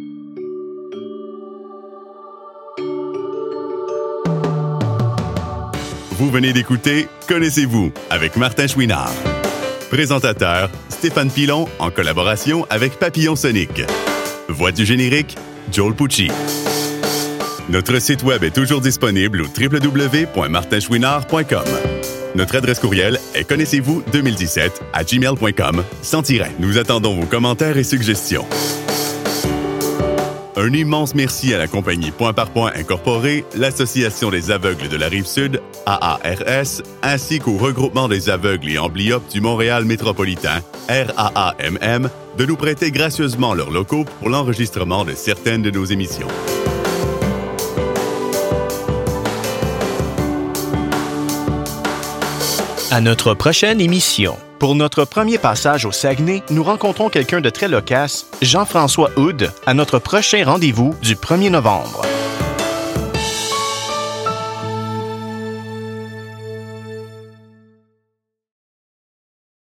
Vous venez d'écouter Connaissez-vous avec Martin Chouinard. Présentateur Stéphane Pilon en collaboration avec Papillon Sonic. Voix du générique Joel Pucci. Notre site web est toujours disponible au w w w point martin chouinard point com. Notre adresse courriel est connaissez-vous deux mille dix-sept à gmail point com sans tiret. Nous attendons vos commentaires et suggestions. Un immense merci à la compagnie Point par Point Incorporée, l'Association des aveugles de la Rive-Sud, A A R S, ainsi qu'au Regroupement des aveugles et amblyopes du Montréal métropolitain, R A A M M, de nous prêter gracieusement leurs locaux pour l'enregistrement de certaines de nos émissions. À notre prochaine émission. Pour notre premier passage au Saguenay, nous rencontrons quelqu'un de très loquace, Jean-François Houde, à notre prochain rendez-vous du premier novembre.